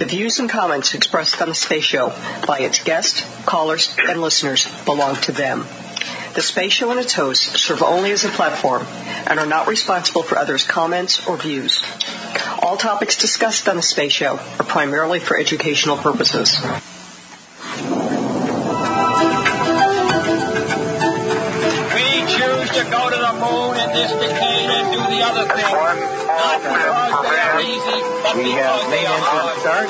The views and comments expressed on the Space Show by its guests, callers, and listeners belong to them. The Space Show and its hosts serve only as a platform and are not responsible for others' comments or views. All topics discussed on the Space Show are primarily for educational purposes. We choose to go to the moon in this decade and do the other thing. Not because they are easy, but because they are hard. Start.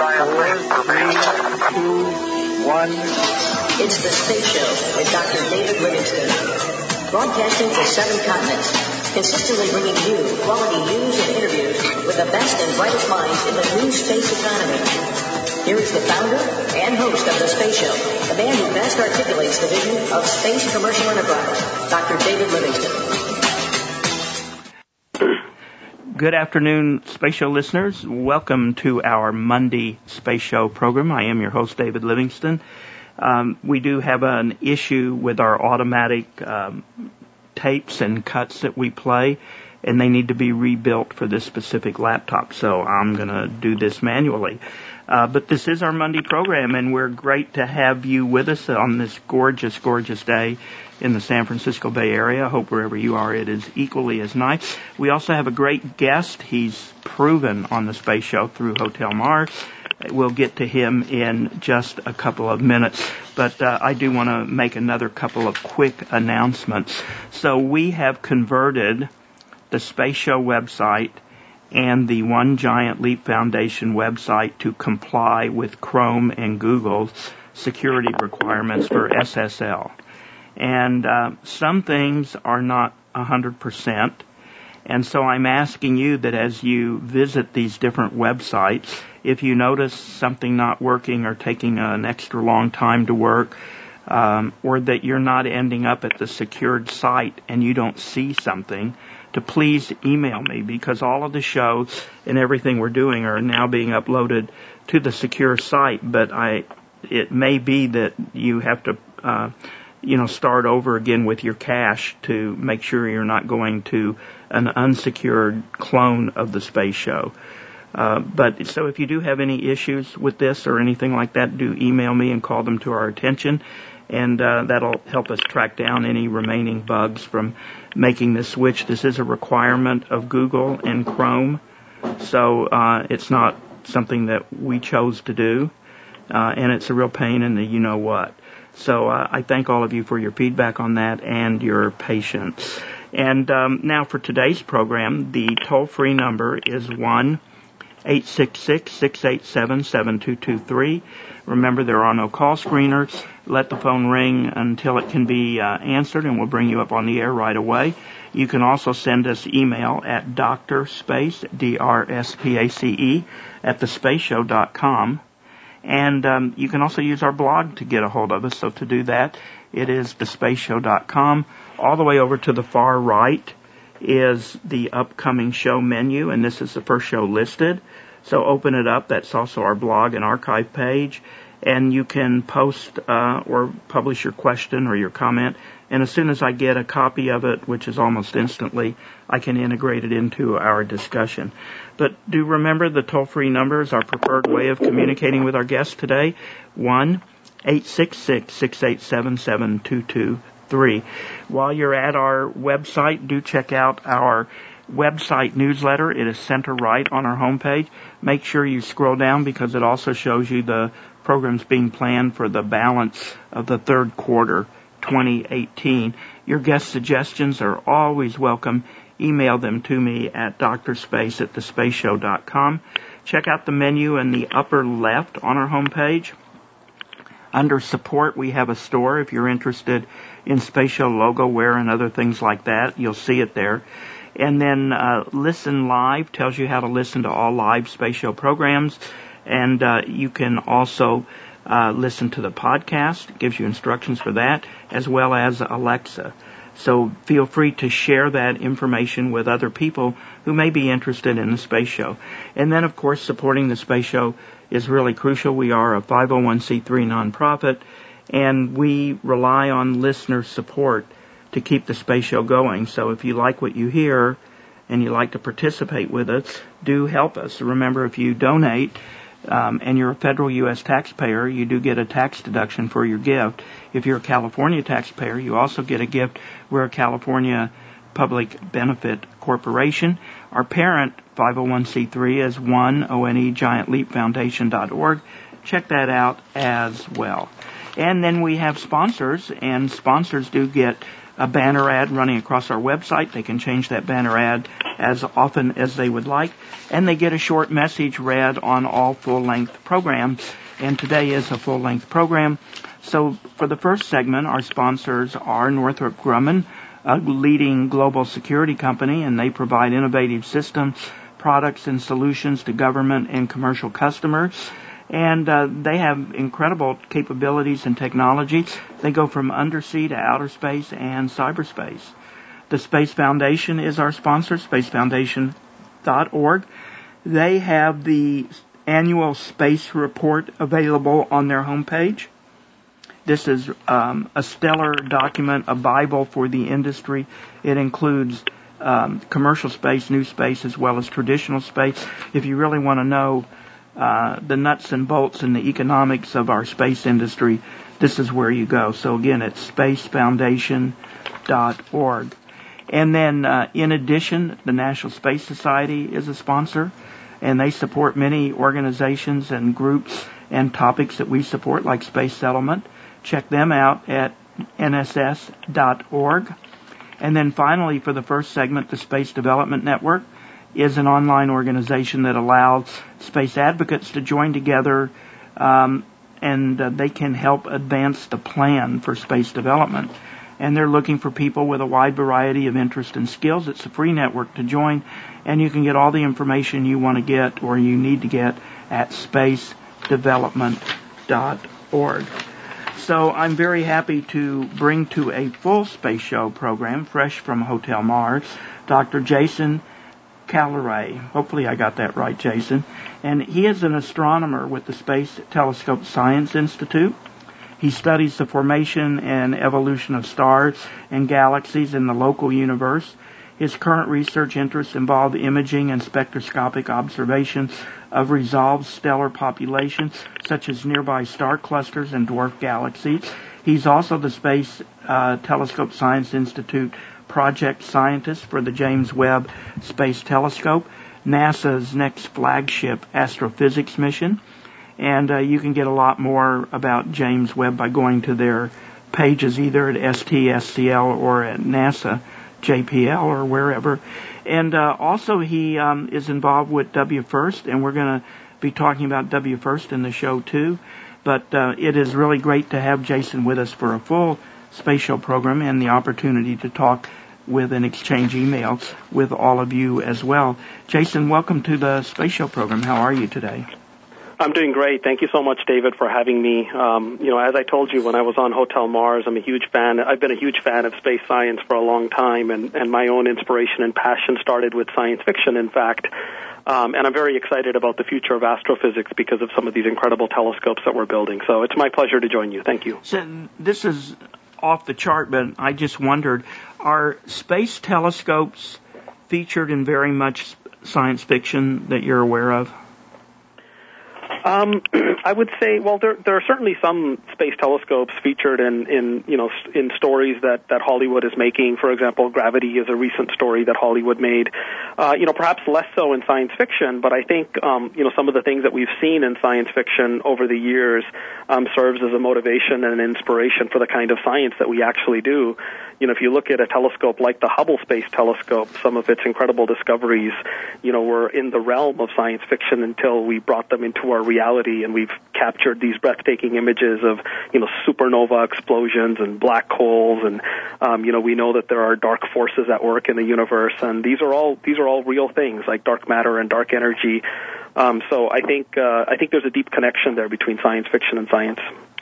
4, 3, 2, 1. It's the Space Show with Dr. David Livingston. Broadcasting to 7 continents, consistently bringing you quality news and interviews with the best and brightest minds in the new space economy. Here is the founder and host of the Space Show, the man who best articulates the vision of space commercial enterprise, Dr. David Livingston. Good afternoon, Space Show listeners. Welcome to our Monday Space Show program. I am your host, David Livingston. We do have an issue with our automatic tapes and cuts that we play, and they need to be rebuilt for this specific laptop, so I'm going to do this manually. But this is our Monday program, and we're great to have you with us on this gorgeous, gorgeous day in the San Francisco Bay Area. I hope wherever you are it is equally as nice. We also have a great guest. He's proven on the Space Show through Hotel Mars. We'll get to him in just a couple of minutes, but I do want to make another couple of quick announcements. So we have converted the Space Show website and the One Giant Leap Foundation website to comply with Chrome and Google's security requirements for SSL. And some things are not 100%. And so I'm asking you that as you visit these different websites, if you notice something not working or taking an extra long time to work, or that you're not ending up at the secured site and you don't see something, to please email me, because all of the shows and everything we're doing are now being uploaded to the secure site. But it may be that you have to start over again with your cache to make sure you're not going to an unsecured clone of the Space Show. But so if you do have any issues with this or anything like that, do email me and call them to our attention, and that'll help us track down any remaining bugs from making this switch. This is a requirement of Google and Chrome, so it's not something that we chose to do, and it's a real pain in the you-know-what. So I thank all of you for your feedback on that and your patience. And now for today's program, the toll-free number is 1-866-687-7223. Remember, there are no call screeners. Let the phone ring until it can be answered, and we'll bring you up on the air right away. You can also send us email at DRSPACE, DRSPACE, at thespaceshow.com. And you can also use our blog to get a hold of us. So to do that, it is thespaceshow.com. All the way over to the far right is the upcoming show menu, and this is the first show listed. So open it up. That's also our blog and archive page. And you can post or publish your question or your comment. And as soon as I get a copy of it, which is almost instantly, I can integrate it into our discussion. But do remember the toll-free number is our preferred way of communicating with our guests today, 1-866-687-7223. While you're at our website, do check out our website newsletter. It is center right on our homepage. Make sure you scroll down because it also shows you the programs being planned for the balance of the third quarter 2018. Your guest suggestions are always welcome. Email them to me at drspace@thespaceshow.com. Check out the menu in the upper left on our homepage. Under support, we have a store. If you're interested in Space Show logo wear and other things like that, you'll see it there. And then Listen Live tells you how to listen to all live Space Show programs. And you can also listen to the podcast. It gives you instructions for that, as well as Alexa. So feel free to share that information with other people who may be interested in the Space Show. And then, of course, supporting the Space Show is really crucial. We are a 501c3 nonprofit, and we rely on listener support to keep the Space Show going. So if you like what you hear and you like to participate with us, do help us. Remember, if you donate, and you're a federal U.S. taxpayer, you do get a tax deduction for your gift. If you're a California taxpayer, you also get a gift. We're a California public benefit corporation. Our parent 501c3 is giantleapfoundation.org. Check that out as well. And then we have sponsors, and sponsors do get a banner ad running across our website. They can change that banner ad as often as they would like, and they get a short message read on all full-length programs, and today is a full-length program. So for the first segment, our sponsors are Northrop Grumman, a leading global security company, and they provide innovative systems, products, and solutions to government and commercial customers. And they have incredible capabilities and technology. They go from undersea to outer space and cyberspace. The Space Foundation is our sponsor, spacefoundation.org. They have the annual space report available on their homepage. This is a stellar document, a Bible for the industry. It includes commercial space, new space, as well as traditional space. If you really want to know the nuts and bolts and the economics of our space industry, this is where you go. So again, it's spacefoundation.org. And then, in addition, the National Space Society is a sponsor, and they support many organizations and groups and topics that we support, like space settlement. Check them out at nss.org. And then finally, for the first segment, the Space Development Network is an online organization that allows space advocates to join together, and they can help advance the plan for space development. And they're looking for people with a wide variety of interests and skills. It's a free network to join, and you can get all the information you want to get or you need to get at spacedevelopment.org. So I'm very happy to bring to a full space show program, fresh from Hotel Mars, Dr. Jason Calleray. Hopefully I got that right, Jason. And he is an astronomer with the Space Telescope Science Institute. He studies the formation and evolution of stars and galaxies in the local universe. His current research interests involve imaging and spectroscopic observations of resolved stellar populations, such as nearby star clusters and dwarf galaxies. He's also the Space Telescope Science Institute project scientist for the James Webb Space Telescope, NASA's next flagship astrophysics mission. And you can get a lot more about James Webb by going to their pages either at STSCL or at NASA JPL or wherever. And also he is involved with WFIRST, and we're going to be talking about WFIRST in the show too. But it is really great to have Jason with us for a full space show program and the opportunity to talk with and exchange emails with all of you as well. Jason, welcome to the space show program. How are you today? I'm doing great. Thank you so much, David, for having me. As I told you when I was on Hotel Mars, I'm a huge fan. I've been a huge fan of space science for a long time, and my own inspiration and passion started with science fiction, in fact. And I'm very excited about the future of astrophysics because of some of these incredible telescopes that we're building. So it's my pleasure to join you. Thank you. So this is off the chart, but I just wondered, are space telescopes featured in very much science fiction that you're aware of? I would say, well, there are certainly some space telescopes featured in stories that Hollywood is making. For example, Gravity is a recent story that Hollywood made. Perhaps less so in science fiction, but I think some of the things that we've seen in science fiction over the years serves as a motivation and an inspiration for the kind of science that we actually do. If you look at a telescope like the Hubble Space Telescope, some of its incredible discoveries, were in the realm of science fiction until we brought them into our reality, and we've captured these breathtaking images of, supernova explosions and black holes, and we know that there are dark forces at work in the universe, and these are all real things like dark matter and dark energy. So I think there's a deep connection there between science fiction and science.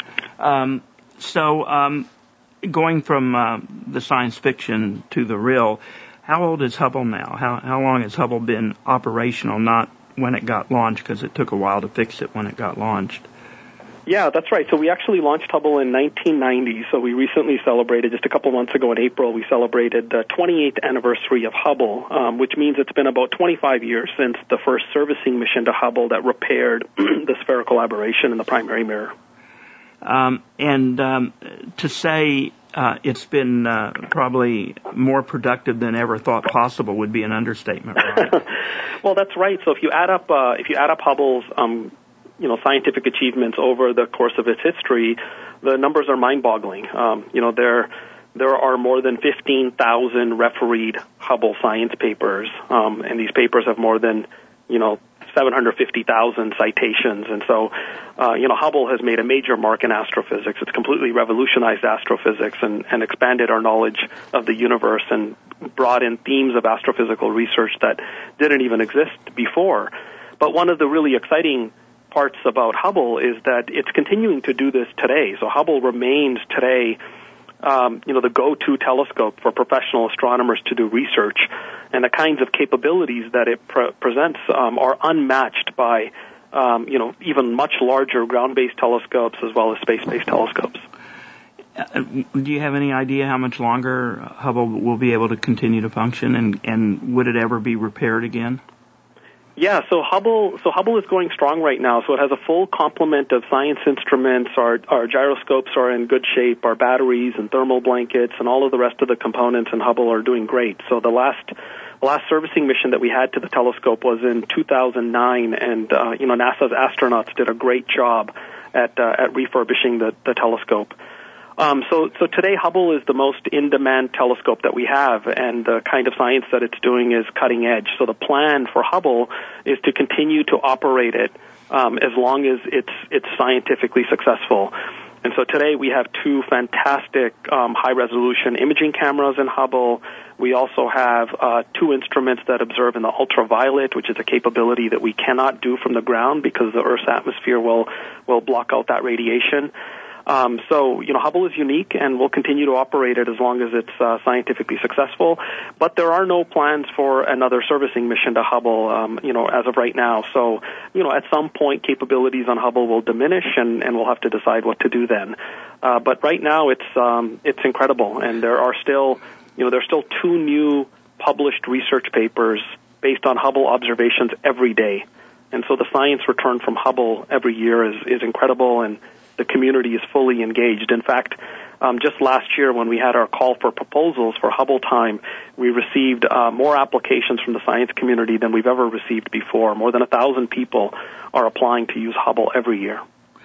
Going from the science fiction to the real, how old is Hubble now? How long has Hubble been operational? Not when it got launched, because it took a while to fix it when it got launched. Yeah, that's right. So we actually launched Hubble in 1990. So we recently celebrated, just a couple months ago in April, we celebrated the 28th anniversary of Hubble, which means it's been about 25 years since the first servicing mission to Hubble that repaired the spherical aberration in the primary mirror. To say it's been probably more productive than ever thought possible would be an understatement, right? Well, that's right. So if you add up Hubble's scientific achievements over the course of its history, the numbers are mind-boggling. There are more than 15,000 refereed Hubble science papers, and these papers have more than 750,000 citations. And so, Hubble has made a major mark in astrophysics. It's completely revolutionized astrophysics and expanded our knowledge of the universe and brought in themes of astrophysical research that didn't even exist before. But one of the really exciting parts about Hubble is that it's continuing to do this today. So Hubble remains today, the go-to telescope for professional astronomers to do research, and the kinds of capabilities that it presents are unmatched by, even much larger ground-based telescopes as well as space-based telescopes. Do you have any idea how much longer Hubble will be able to continue to function, and would it ever be repaired again? Yeah, so Hubble is going strong right now. So it has a full complement of science instruments. Our gyroscopes are in good shape. Our batteries and thermal blankets and all of the rest of the components in Hubble are doing great. So the last servicing mission that we had to the telescope was in 2009, and NASA's astronauts did a great job at refurbishing the telescope. So today Hubble is the most in-demand telescope that we have, and the kind of science that it's doing is cutting edge. So the plan for Hubble is to continue to operate it as long as it's scientifically successful. And so today we have two fantastic high-resolution imaging cameras in Hubble. We also have two instruments that observe in the ultraviolet, which is a capability that we cannot do from the ground because the Earth's atmosphere will block out that radiation. Hubble is unique, and we'll continue to operate it as long as it's scientifically successful. But there are no plans for another servicing mission to Hubble, as of right now. So, at some point, capabilities on Hubble will diminish, and we'll have to decide what to do then. But right now, it's incredible, and there's still two new published research papers based on Hubble observations every day. And so the science return from Hubble every year is incredible, and the community is fully engaged. In fact, just last year when we had our call for proposals for Hubble Time, we received more applications from the science community than we've ever received before. More than 1,000 people are applying to use Hubble every year.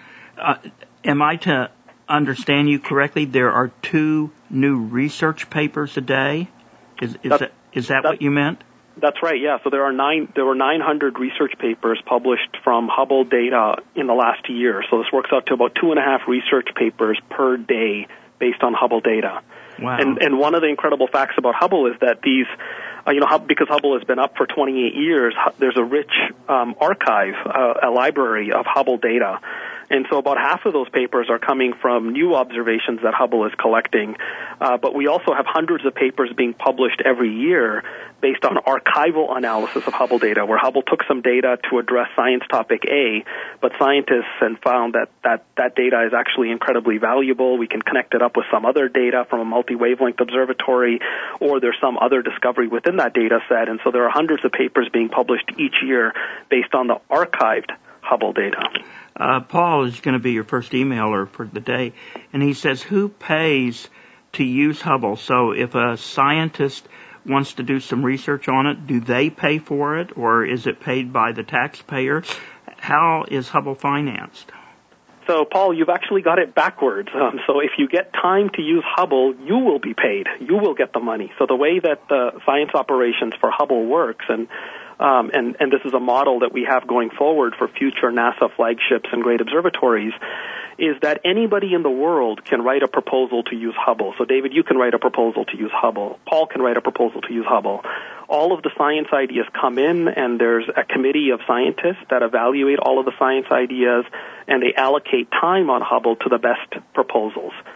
Am I to understand you correctly? There are two new research papers a day? Is that what you meant? That's right, yeah. So there were 900 research papers published from Hubble data in the last year. So this works out to about 2.5 research papers per day based on Hubble data. Wow. And one of the incredible facts about Hubble is that these, because Hubble has been up for 28 years, there's a rich archive, a library of Hubble data. And so about half of those papers are coming from new observations that Hubble is collecting. But we also have hundreds of papers being published every year based on archival analysis of Hubble data, where Hubble took some data to address science topic A, but scientists have found that data is actually incredibly valuable. We can connect it up with some other data from a multi-wavelength observatory, or there's some other discovery within that data set. And so there are hundreds of papers being published each year based on the archived Hubble data. Paul is going to be your first emailer for the day, and he says, who pays to use Hubble? So if a scientist wants to do some research on it, do they pay for it, or is it paid by the taxpayer? How is Hubble financed? So, Paul, you've actually got it backwards. So if you get time to use Hubble, you will be paid. You will get the money. So the way that the science operations for Hubble works, and this is a model that we have going forward for future NASA flagships and great observatories, is that anybody in the world can write a proposal to use Hubble. So, David, you can write a proposal to use Hubble. Paul can write a proposal to use Hubble. All of the science ideas come in, and there's a committee of scientists that evaluate all of the science ideas, and they allocate time on Hubble to the best proposals.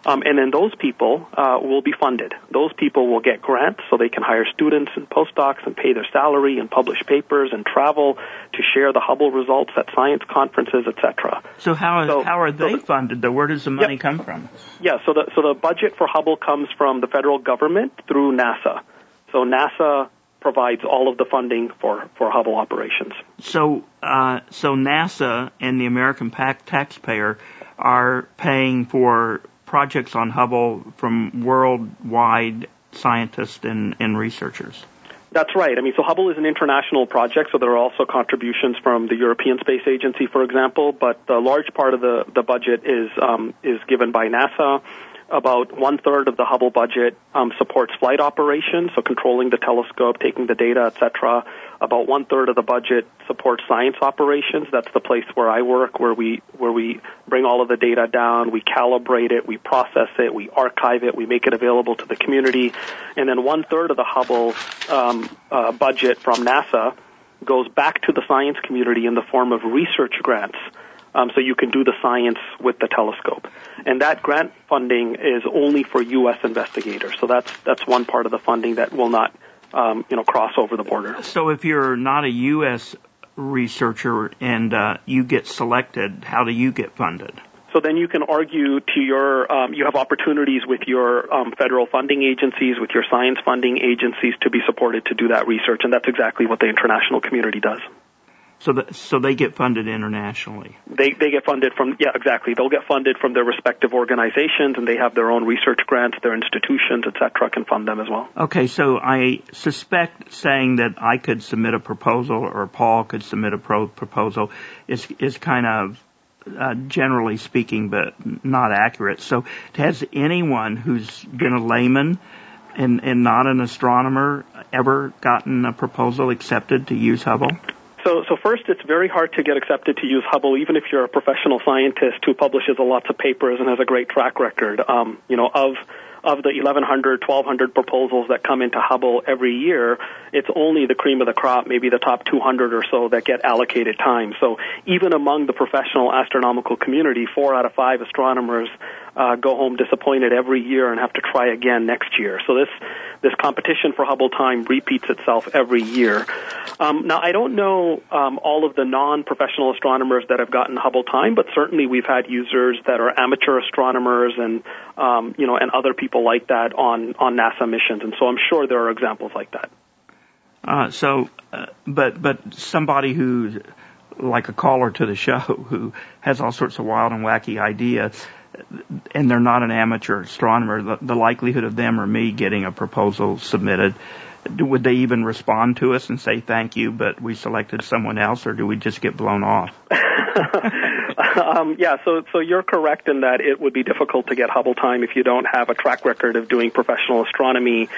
And then those people will be funded. Those people will get grants so they can hire students and postdocs and pay their salary and publish papers and travel to share the Hubble results at science conferences, etc. So how are they funded, though? Where does the money come from? Yeah, so the budget for Hubble comes from the federal government through NASA. So NASA provides all of the funding for Hubble operations. So NASA and the American taxpayer are paying for projects on Hubble from worldwide scientists and researchers. That's right. I mean, so Hubble is an international project, so there are also contributions from the European Space Agency, for example, but a large part of the budget is given by NASA. About 1/3 of the Hubble budget supports flight operations, so controlling the telescope, taking the data, etc. About 1/3 of the budget supports science operations. That's the place where I work, where we bring all of the data down, we calibrate it, we process it, we archive it, we make it available to the community, and then 1/3 of the Hubble budget from NASA goes back to the science community in the form of research grants. So you can do the science with the telescope. And that grant funding is only for U.S. investigators. So that's one part of the funding that will not, cross over the border. So if you're not a U.S. researcher and you get selected, how do you get funded? So then you can argue to you have opportunities with your federal funding agencies, with your science funding agencies to be supported to do that research. And that's exactly what the international community does. So they get funded internationally. They get funded from, yeah, exactly. They'll get funded from their respective organizations, and they have their own research grants. Their institutions, etc., can fund them as well. Okay, so I suspect saying that I could submit a proposal or Paul could submit a proposal is kind of generally speaking, but not accurate. So has anyone who's been a layman and not an astronomer ever gotten a proposal accepted to use Hubble? So first, it's very hard to get accepted to use Hubble, even if you're a professional scientist who publishes lots of papers and has a great track record. Of the 1,100, 1,200 proposals that come into Hubble every year, it's only the cream of the crop, maybe the top 200 or so, that get allocated time. So even among the professional astronomical community, 4 out of 5 astronomers go home disappointed every year and have to try again next year. So this competition for Hubble time repeats itself every year. Now, I don't know all of the non-professional astronomers that have gotten Hubble time, but certainly we've had users that are amateur astronomers and other people like that on NASA missions, and so I'm sure there are examples like that. But somebody who's like a caller to the show who has all sorts of wild and wacky ideas, and they're not an amateur astronomer, the likelihood of them or me getting a proposal submitted, would they even respond to us and say thank you, but we selected someone else, or do we just get blown off? So you're correct in that it would be difficult to get Hubble time if you don't have a track record of doing professional astronomy.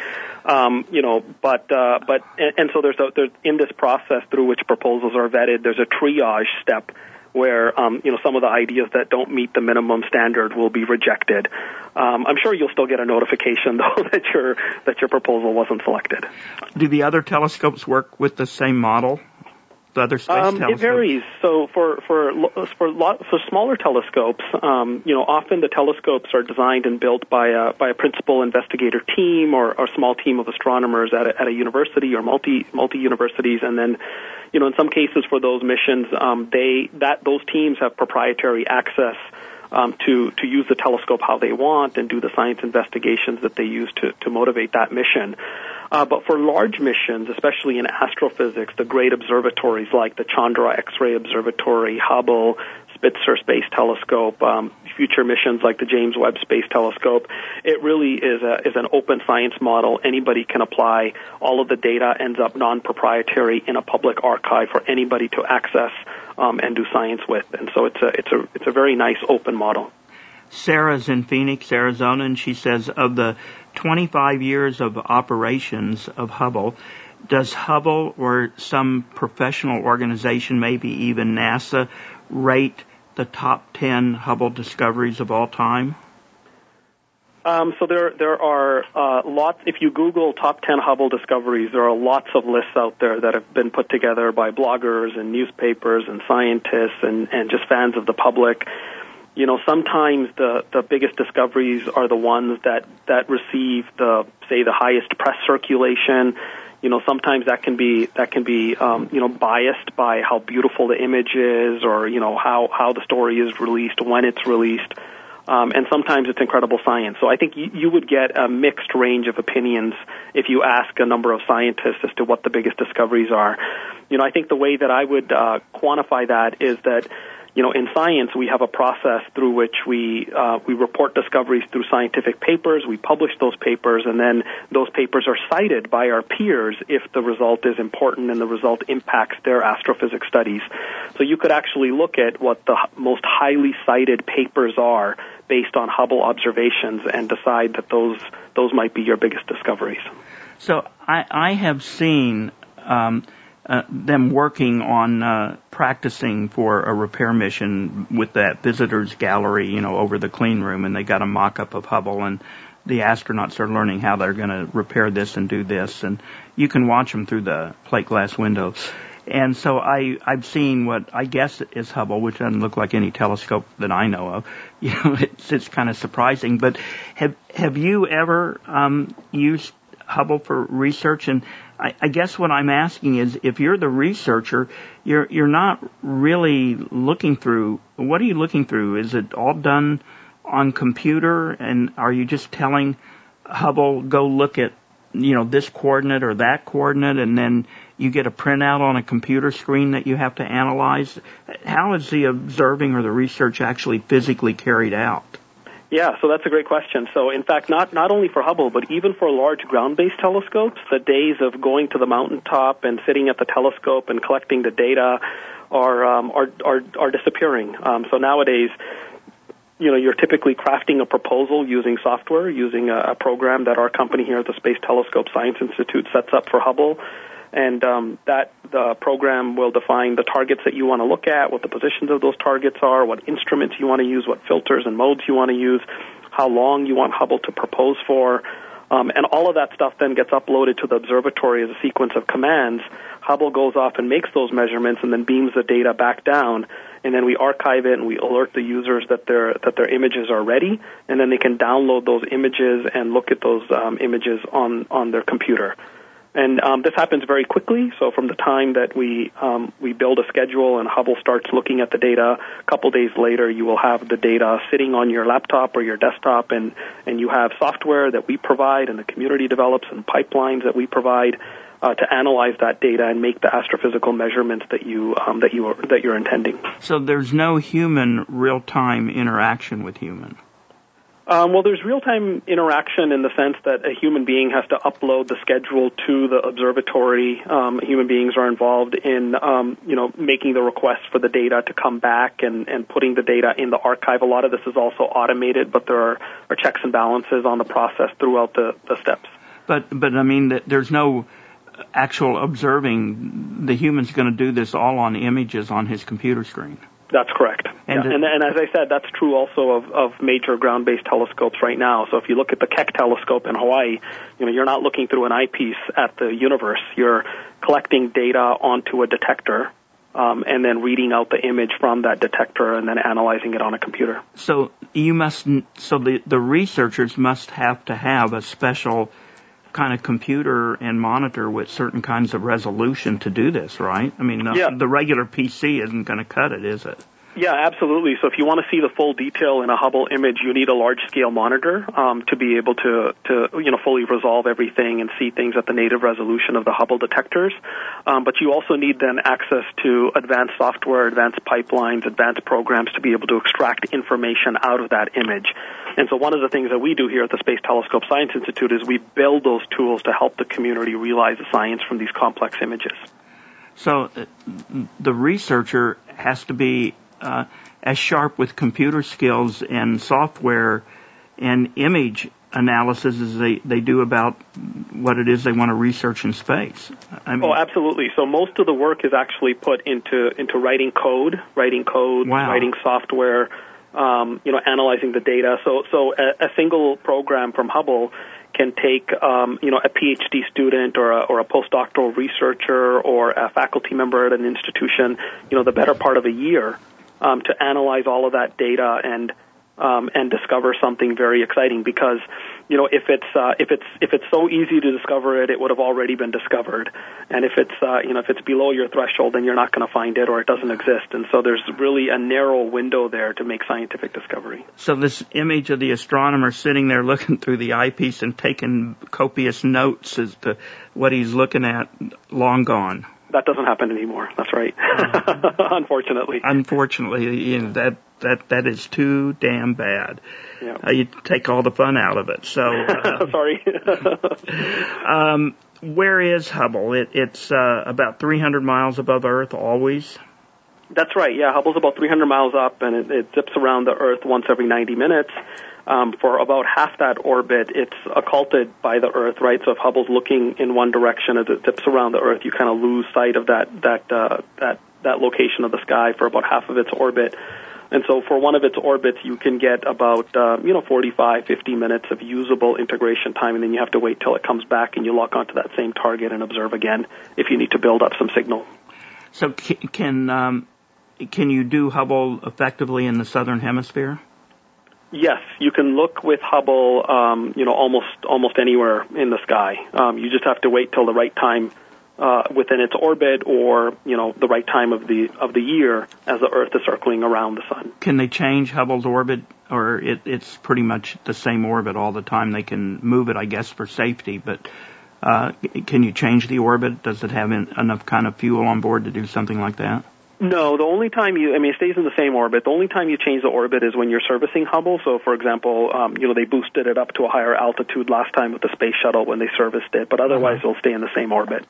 So there's in this process through which proposals are vetted, there's a triage step where some of the ideas that don't meet the minimum standard will be rejected. I'm sure you'll still get a notification though that your proposal wasn't selected. Do the other telescopes work with the same model? The other space telescopes? It varies. So for smaller telescopes, often the telescopes are designed and built by a principal investigator team or a small team of astronomers at a university or multi universities, and then in some cases for those missions, those teams have proprietary access to use the telescope how they want and do the science investigations that they use to motivate that mission. But for large missions, especially in astrophysics, the great observatories like the Chandra X-ray Observatory, Hubble, Spitzer Space Telescope, future missions like the James Webb Space Telescope, it really is an open science model. Anybody can apply. All of the data ends up non-proprietary in a public archive for anybody to access and do science with. And so it's a very nice open model. Sarah's in Phoenix, Arizona, and she says of the 25 years of operations of Hubble, does Hubble or some professional organization, maybe even NASA, rate the top 10 Hubble discoveries of all time? So there are lots. If you Google top 10 Hubble discoveries, there are lots of lists out there that have been put together by bloggers and newspapers and scientists and just fans of the public. sometimes the biggest discoveries are the ones that receive the highest press circulation. Sometimes that can be biased by how beautiful the image is, or how the story is released, when it's released, and sometimes it's incredible science. So I think you would get a mixed range of opinions if you ask a number of scientists as to what the biggest discoveries are. I think the way that I would quantify that is that in science, we have a process through which we report discoveries through scientific papers. We publish those papers, and then those papers are cited by our peers if the result is important and the result impacts their astrophysics studies. So you could actually look at what the most highly cited papers are based on Hubble observations and decide that those might be your biggest discoveries. So I have seen them working on practicing for a repair mission with that visitors gallery, over the clean room, and they got a mock-up of Hubble, and the astronauts are learning how they're going to repair this and do this, and you can watch them through the plate glass window. And so I've seen what I guess is Hubble, which doesn't look like any telescope that I know of. It's kind of surprising. But have you ever used Hubble for research? And I guess what I'm asking is, if you're the researcher, you're not really looking through. What are you looking through? Is it all done on computer, and are you just telling Hubble, go look at this coordinate or that coordinate, and then you get a printout on a computer screen that you have to analyze? How is the observing or the research actually physically carried out? Yeah, so that's a great question. So, in fact, not only for Hubble, but even for large ground-based telescopes, the days of going to the mountaintop and sitting at the telescope and collecting the data are disappearing. So nowadays, you're typically crafting a proposal using software, using a program that our company here at the Space Telescope Science Institute sets up for Hubble. And the program will define the targets that you want to look at, what the positions of those targets are, what instruments you want to use, what filters and modes you want to use, how long you want Hubble to propose for. And all of that stuff then gets uploaded to the observatory as a sequence of commands. Hubble goes off and makes those measurements and then beams the data back down. And then we archive it and we alert the users that their images are ready. And then they can download those images and look at those images on their computer. And this happens very quickly. So from the time that we build a schedule and Hubble starts looking at the data, a couple days later you will have the data sitting on your laptop or your desktop, and you have software that we provide and the community develops and pipelines that we provide to analyze that data and make the astrophysical measurements that you're intending. So there's no human real-time interaction with human. Well, there's real-time interaction in the sense that a human being has to upload the schedule to the observatory. Human beings are involved in, making the request for the data to come back and putting the data in the archive. A lot of this is also automated, but there are checks and balances on the process throughout the steps. But I mean, there's no actual observing. The human's going to do this all on images on his computer screen. That's correct. And as I said, that's true also of major ground-based telescopes right now. So if you look at the Keck telescope in Hawaii, you're not looking through an eyepiece at the universe. You're collecting data onto a detector and then reading out the image from that detector and then analyzing it on a computer. So the researchers must have to have a special kind of computer and monitor with certain kinds of resolution to do this, right? I mean, the regular PC isn't going to cut it, is it? Yeah, absolutely. So if you want to see the full detail in a Hubble image, you need a large-scale monitor to be able to fully resolve everything and see things at the native resolution of the Hubble detectors. But you also need then access to advanced software, advanced pipelines, advanced programs to be able to extract information out of that image. And so one of the things that we do here at the Space Telescope Science Institute is we build those tools to help the community realize the science from these complex images. So the researcher has to be as sharp with computer skills and software and image analysis as they do about what it is they want to research in space. Absolutely. So most of the work is actually put into writing code, wow. writing software, analyzing the data. So a single program from Hubble can take, a PhD student or a postdoctoral researcher or a faculty member at an institution, the better part of a year to analyze all of that data and discover something very exciting. Because if it's so easy to discover it, it would have already been discovered. And if it's below your threshold, then you're not going to find it, or it doesn't exist. And so there's really a narrow window there to make scientific discovery. So this image of the astronomer sitting there looking through the eyepiece and taking copious notes as to what he's looking at, long gone. That doesn't happen anymore. That's right. Unfortunately. Unfortunately, that is too damn bad. Yeah. You take all the fun out of it. So sorry. Where is Hubble? It's about 300 miles above Earth always. That's right. Yeah, Hubble's about 300 miles up, and it zips around the Earth once every 90 minutes. For about half that orbit, it's occulted by the Earth, right? So if Hubble's looking in one direction as it zips around the Earth, you kind of lose sight of that location of the sky for about half of its orbit. And so for one of its orbits, you can get about 45, 50 minutes of usable integration time, and then you have to wait till it comes back and you lock onto that same target and observe again if you need to build up some signal. So can you do Hubble effectively in the southern hemisphere? Yes, you can look with Hubble, almost anywhere in the sky. You just have to wait till the right time within its orbit, or the right time of the year as the Earth is circling around the sun. Can they change Hubble's orbit, or it's pretty much the same orbit all the time? They can move it, I guess, for safety, but can you change the orbit? Does it have enough kind of fuel on board to do something like that? No, the only time it stays in the same orbit. The only time you change the orbit is when you're servicing Hubble. So, for example, they boosted it up to a higher altitude last time with the space shuttle when they serviced it, but otherwise it'll stay in the same orbit.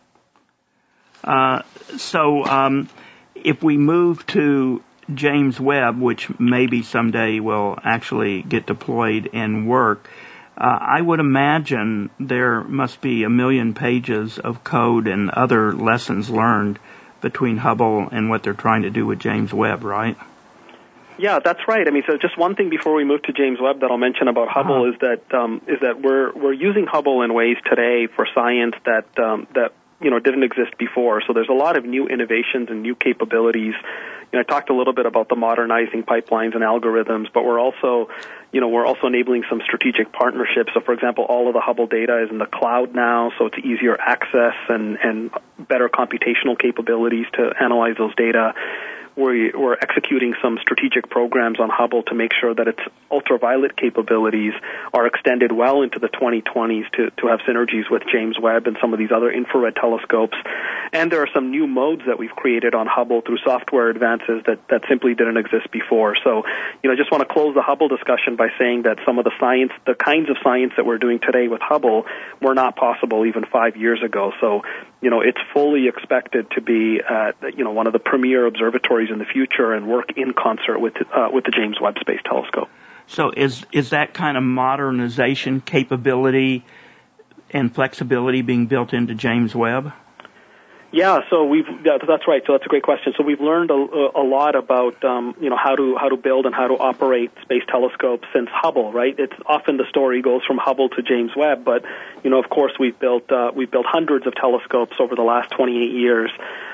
So if we move to James Webb, which maybe someday will actually get deployed and work, I would imagine there must be 1 million pages of code and other lessons learned between Hubble and what they're trying to do with James Webb, right? Yeah, that's right. So just one thing before we move to James Webb that I'll mention about Hubble is that we're using Hubble in ways today for science that didn't exist before. So there's a lot of new innovations and new capabilities. I talked a little bit about the modernizing pipelines and algorithms, but we're also enabling some strategic partnerships. So, for example, all of the Hubble data is in the cloud now, so it's easier access and better computational capabilities to analyze those data. We're executing some strategic programs on Hubble to make sure that its ultraviolet capabilities are extended well into the 2020s to have synergies with James Webb and some of these other infrared telescopes. And there are some new modes that we've created on Hubble through software advances that simply didn't exist before. So, I just want to close the Hubble discussion by saying that some of the kinds of science that we're doing today with Hubble were not possible even 5 years ago. So, it's fully expected to be one of the premier observatories in the future and work in concert with the James Webb Space Telescope. So is that kind of modernization capability and flexibility being built into James Webb? Yeah, so that's right. So that's a great question. So we've learned a lot about how to build and how to operate space telescopes since Hubble, right? It's often the story goes from Hubble to James Webb, but of course we've built hundreds of telescopes over the last 28 years.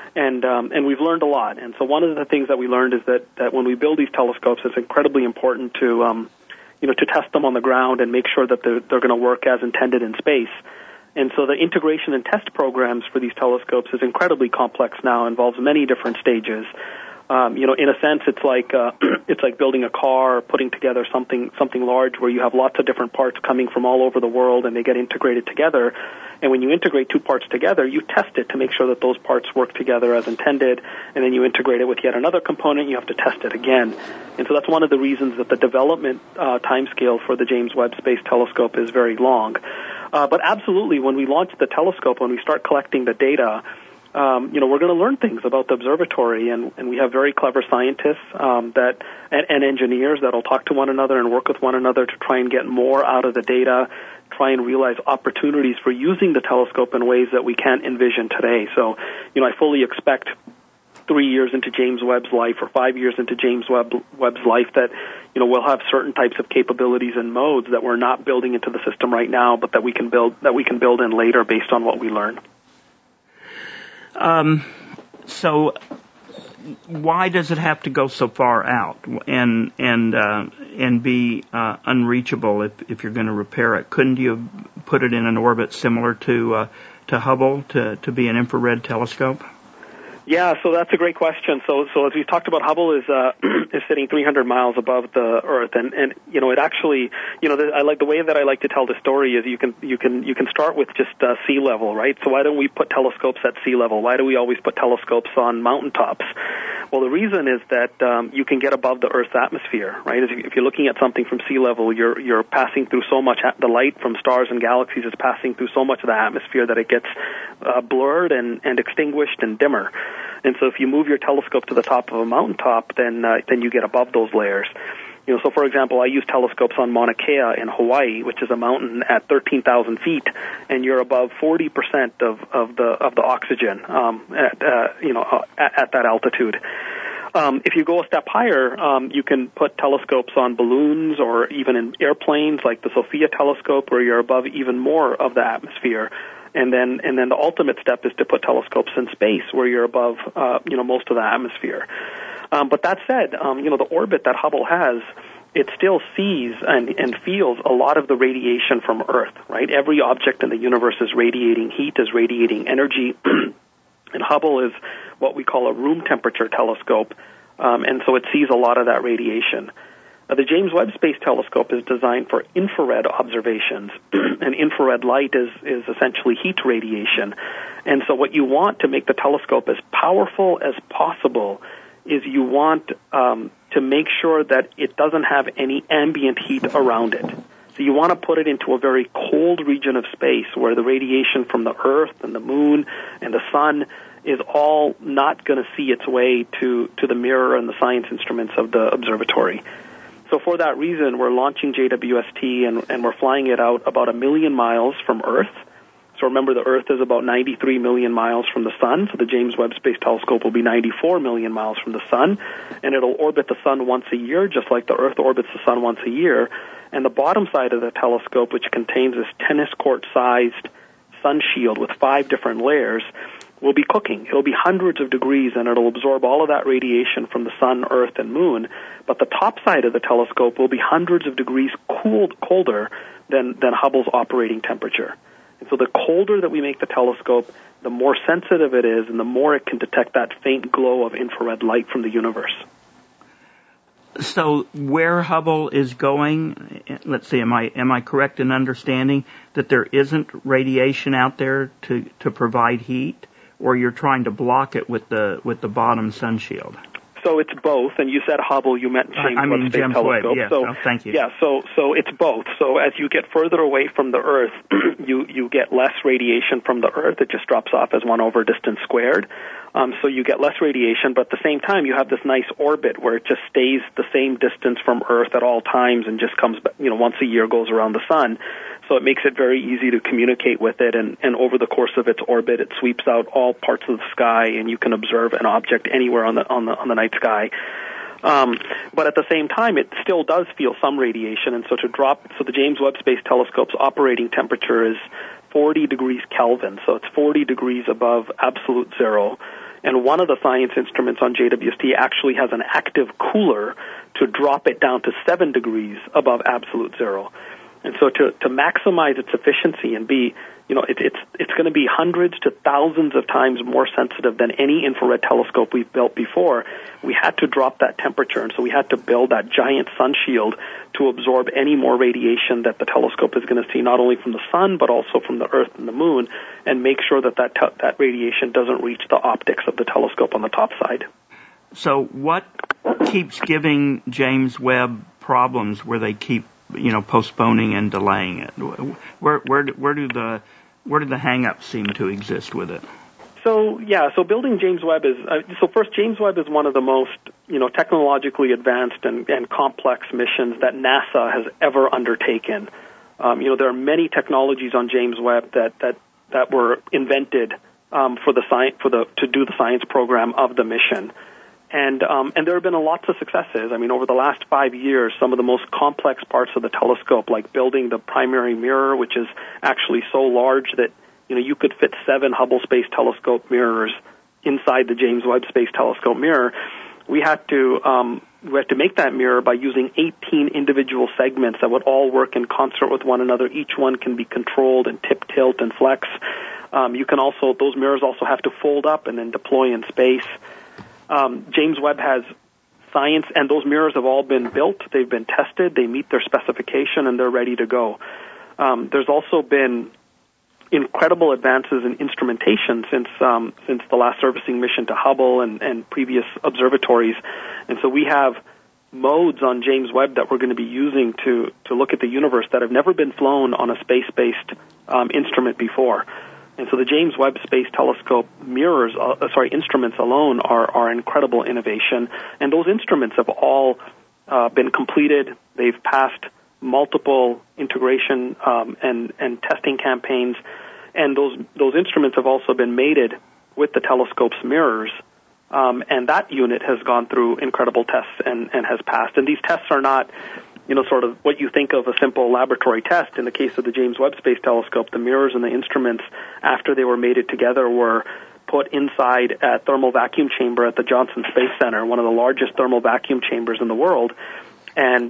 And we've learned a lot. And so one of the things that we learned is that when we build these telescopes, it's incredibly important to test them on the ground and make sure that they're going to work as intended in space. And so the integration and test programs for these telescopes is incredibly complex now, involves many different stages. In a sense, it's like building a car, putting together something large where you have lots of different parts coming from all over the world and they get integrated together. And when you integrate two parts together, you test it to make sure that those parts work together as intended, and then you integrate it with yet another component, you have to test it again. And so that's one of the reasons that the development timescale for the James Webb Space Telescope is very long. But absolutely, when we launch the telescope, when we start collecting the data, we're going to learn things about the observatory, and we have very clever scientists and engineers that will talk to one another and work with one another to try and get more out of the data, try and realize opportunities for using the telescope in ways that we can't envision today. So, I fully expect 3 years into James Webb's life or 5 years into James Webb's life that, we'll have certain types of capabilities and modes that we're not building into the system right now, but that we can build in later based on what we learn. So why does it have to go so far out and be unreachable if you're going to repair it? Couldn't you put it in an orbit similar to Hubble to be an infrared telescope? Yeah, so that's a great question. So as we've talked about, Hubble is sitting 300 miles above the Earth, and it actually, I like the way that I like to tell the story is you can start with just sea level, right? So why don't we put telescopes at sea level? Why do we always put telescopes on mountaintops? Well, the reason is that you can get above the Earth's atmosphere, right? If you're looking at something from sea level, you're passing through so much. The light from stars and galaxies is passing through so much of the atmosphere that it gets blurred and extinguished and dimmer. And so if you move your telescope to the top of a mountaintop, then you get above those layers. So for example, I use telescopes on Mauna Kea in Hawaii, which is a mountain at 13,000 feet, and you're above 40% of the oxygen at that altitude. If you go a step higher, you can put telescopes on balloons or even in airplanes like the SOFIA telescope, where you're above even more of the atmosphere. And then the ultimate step is to put telescopes in space, where you're above most of the atmosphere. But that said, the orbit that Hubble has, it still sees and feels a lot of the radiation from Earth, right? Every object in the universe is radiating heat, is radiating energy, and Hubble is what we call a room temperature telescope, and so it sees a lot of that radiation. The James Webb Space Telescope is designed for infrared observations, and infrared light is essentially heat radiation. And so what you want to make the telescope as powerful as possible is you want to make sure that it doesn't have any ambient heat around it. So you want to put it into a very cold region of space where the radiation from the Earth and the Moon and the Sun is all not going to see its way to the mirror and the science instruments of the observatory. So for that reason, we're launching JWST and we're flying it out about 1 million miles from Earth. So remember, the Earth is about 93 million miles from the Sun, so the James Webb Space Telescope will be 94 million miles from the Sun, and it'll orbit the Sun once a year, just like the Earth orbits the Sun once a year. And the bottom side of the telescope, which contains this tennis court-sized sun shield with 5 different layers, will be cooking. It'll be hundreds of degrees, and it'll absorb all of that radiation from the Sun, Earth, and Moon. But the top side of the telescope will be hundreds of degrees colder than Hubble's operating temperature. And so the colder that we make the telescope, the more sensitive it is, and the more it can detect that faint glow of infrared light from the universe. So where Hubble is going, let's see, am I correct in understanding that there isn't radiation out there to provide heat, or you're trying to block it with the bottom sun shield? So it's both, and you said Hubble, you meant James Webb Space Telescope. Yes. So thank you. Yeah, so it's both. So as you get further away from the Earth, you get less radiation from the Earth. It just drops off as 1 / distance squared. So you get less radiation, but at the same time you have this nice orbit where it just stays the same distance from Earth at all times and just comes, once a year goes around the Sun. So it makes it very easy to communicate with it, and over the course of its orbit, it sweeps out all parts of the sky, and you can observe an object anywhere on the night sky. But at the same time, it still does feel some radiation, and so the James Webb Space Telescope's operating temperature is 40 degrees Kelvin, so it's 40 degrees above absolute zero. And one of the science instruments on JWST actually has an active cooler to drop it down to 7 degrees above absolute zero. And so to maximize its efficiency and be, it's going to be hundreds to thousands of times more sensitive than any infrared telescope we've built before, we had to drop that temperature. And so we had to build that giant sun shield to absorb any more radiation that the telescope is going to see, not only from the Sun, but also from the Earth and the Moon, and make sure that radiation doesn't reach the optics of the telescope on the top side. So what keeps giving James Webb problems where they keep postponing and delaying it? Where do the hang-ups seem to exist with it? So building James Webb is first, James Webb is one of the most technologically advanced and complex missions that NASA has ever undertaken. There are many technologies on James Webb that were invented to do the science program of the mission. And there have been lots of successes. I mean, over the last 5 years, some of the most complex parts of the telescope, like building the primary mirror, which is actually so large that you could fit 7 Hubble Space Telescope mirrors inside the James Webb Space Telescope mirror, we had to make that mirror by using 18 individual segments that would all work in concert with one another. Each one can be controlled and tip, tilt, and flex. Those mirrors also have to fold up and then deploy in space. James Webb has science, and those mirrors have all been built. They've been tested. They meet their specification, and they're ready to go. There's also been incredible advances in instrumentation since the last servicing mission to Hubble and previous observatories. And so we have modes on James Webb that we're going to be using to look at the universe that have never been flown on a space-based instrument before. And so the James Webb Space Telescope instruments alone are incredible innovation. And those instruments have all been completed. They've passed multiple integration and testing campaigns, and those instruments have also been mated with the telescope's mirrors, and that unit has gone through incredible tests and has passed. And these tests are not, sort of what you think of a simple laboratory test. In the case of the James Webb Space Telescope, the mirrors and the instruments, after they were mated together, were put inside a thermal vacuum chamber at the Johnson Space Center, one of the largest thermal vacuum chambers in the world, and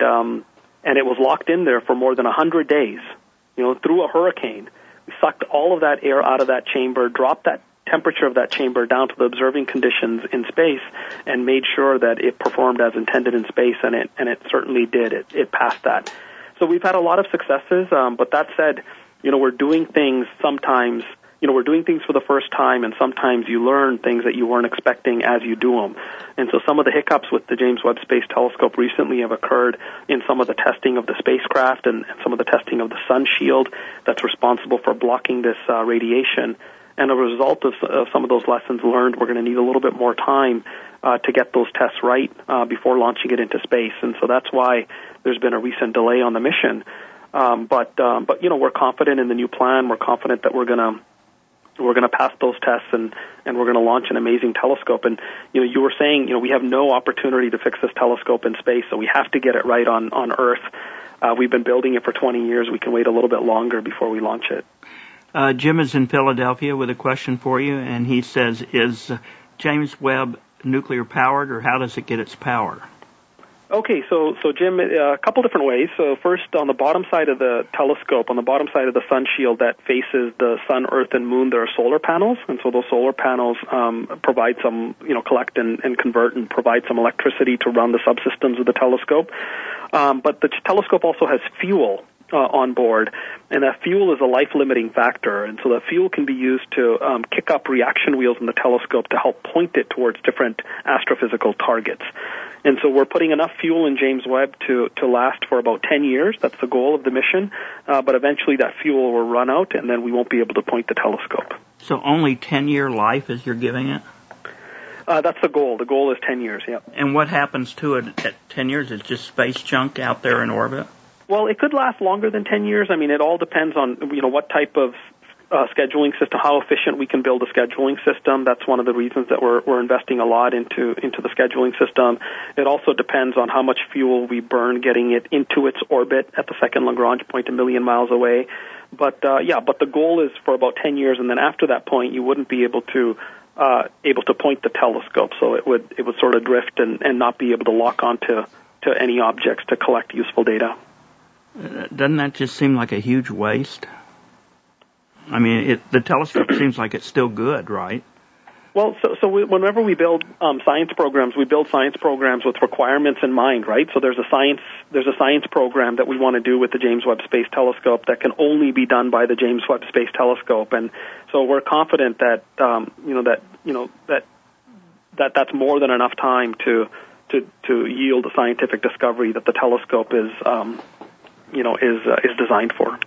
it was locked in there for more than 100 days, through a hurricane. We sucked all of that air out of that chamber, dropped that temperature of that chamber down to the observing conditions in space, and made sure that it performed as intended in space, and it certainly did. It passed that. So we've had a lot of successes, but that said, we're doing things sometimes, we're doing things for the first time, and sometimes you learn things that you weren't expecting as you do them. And so some of the hiccups with the James Webb Space Telescope recently have occurred in some of the testing of the spacecraft and some of the testing of the sun shield that's responsible for blocking this radiation. And as a result of some of those lessons learned, we're going to need a little bit more time to get those tests right before launching it into space. And so that's why there's been a recent delay on the mission. But we're confident in the new plan. We're confident that we're going to pass those tests and we're going to launch an amazing telescope. And you were saying we have no opportunity to fix this telescope in space, so we have to get it right on Earth. We've been building it for 20 years. We can wait a little bit longer before we launch it. Jim is in Philadelphia with a question for you, and he says, is James Webb nuclear powered, or how does it get its power? Okay, so Jim, a couple different ways. So first, on the bottom side of the telescope, on the bottom side of the sun shield that faces the sun, earth, and moon, there are solar panels, and so those solar panels provide some, collect and convert and provide some electricity to run the subsystems of the telescope. But the telescope also has fuel on board, and that fuel is a life-limiting factor, and so that fuel can be used to kick up reaction wheels in the telescope to help point it towards different astrophysical targets. And so we're putting enough fuel in James Webb to last for about 10 years. That's the goal of the mission, but eventually that fuel will run out, and then we won't be able to point the telescope. So only 10-year life as you're giving it? That's the goal. The goal is 10 years, yeah. And what happens to it at 10 years? It's just space junk out there in orbit? Well, it could last longer than 10 years. I mean, it all depends on, what type of scheduling system, how efficient we can build a scheduling system. That's one of the reasons that we're investing a lot into the scheduling system. It also depends on how much fuel we burn getting it into its orbit at the second Lagrange point 1 million miles away. But the goal is for about 10 years, and then after that point, you wouldn't be able to point the telescope, so it would sort of drift and not be able to lock onto any objects to collect useful data. Doesn't that just seem like a huge waste? I mean, the telescope seems like it's still good, right? Well, so whenever we build science programs, we build science programs with requirements in mind, right? So there's a science program that we want to do with the James Webb Space Telescope that can only be done by the James Webb Space Telescope, and so we're confident that that's more than enough time to yield a scientific discovery that the telescope is designed for.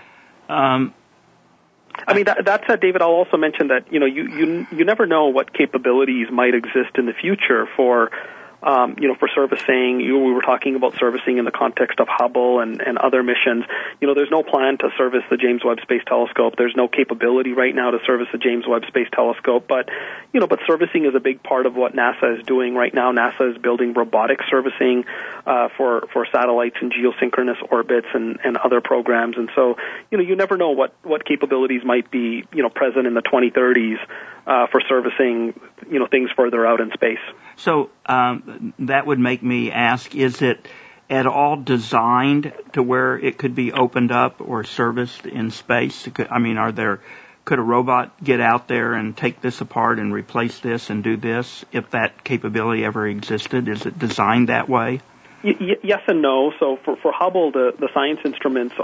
I mean, that said, David, I'll also mention that, you never know what capabilities might exist in the future for for servicing. We were talking about servicing in the context of Hubble and other missions. There's no plan to service the James Webb Space Telescope. There's no capability right now to service the James Webb Space Telescope. But servicing is a big part of what NASA is doing right now. NASA is building robotic servicing for satellites in geosynchronous orbits and other programs. And so, you never know what capabilities might be, present in the 2030s for servicing, things further out in space. So that would make me ask, is it at all designed to where it could be opened up or serviced in space? I mean, could a robot get out there and take this apart and replace this and do this if that capability ever existed? Is it designed that way? Yes and no. So for Hubble, the science instruments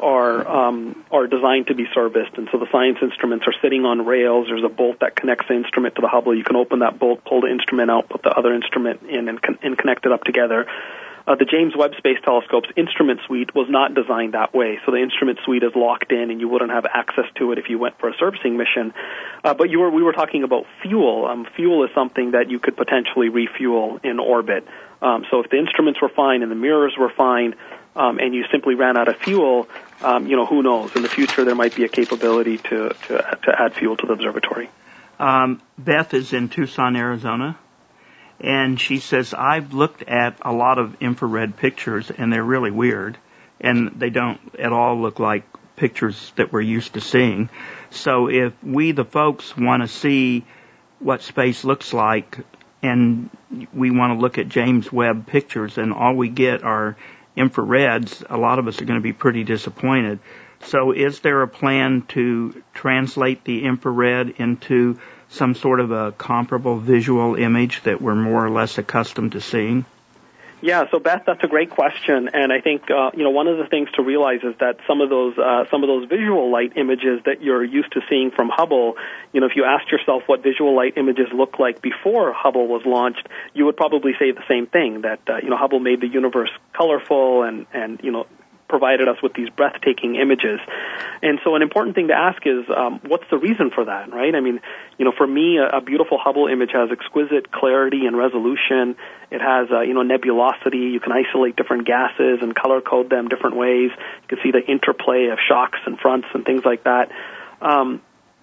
are designed to be serviced, and so the science instruments are sitting on rails. There's a bolt that connects the instrument to the Hubble. You can open that bolt, pull the instrument out, put the other instrument in, and connect it up together. The James Webb Space Telescope's instrument suite was not designed that way. So the instrument suite is locked in, and you wouldn't have access to it if you went for a servicing mission. But we were talking about fuel. Fuel is something that you could potentially refuel in orbit. So if the instruments were fine and the mirrors were fine, and you simply ran out of fuel, who knows? In the future, there might be a capability to add fuel to the observatory. Beth is in Tucson, Arizona. And she says, I've looked at a lot of infrared pictures, and they're really weird, and they don't at all look like pictures that we're used to seeing. So if we, the folks, want to see what space looks like, and we want to look at James Webb pictures, and all we get are infrareds, a lot of us are going to be pretty disappointed. So is there a plan to translate the infrared into some sort of a comparable visual image that we're more or less accustomed to seeing? Yeah, so Beth, that's a great question, and I think one of the things to realize is that some of those visual light images that you're used to seeing from Hubble, if you asked yourself what visual light images looked like before Hubble was launched, you would probably say the same thing, that Hubble made the universe colorful and provided us with these breathtaking images. And so an important thing to ask is, what's the reason for that, right? I mean, for me, a beautiful Hubble image has exquisite clarity and resolution. It has, nebulosity. You can isolate different gases and color code them different ways. You can see the interplay of shocks and fronts and things like that. And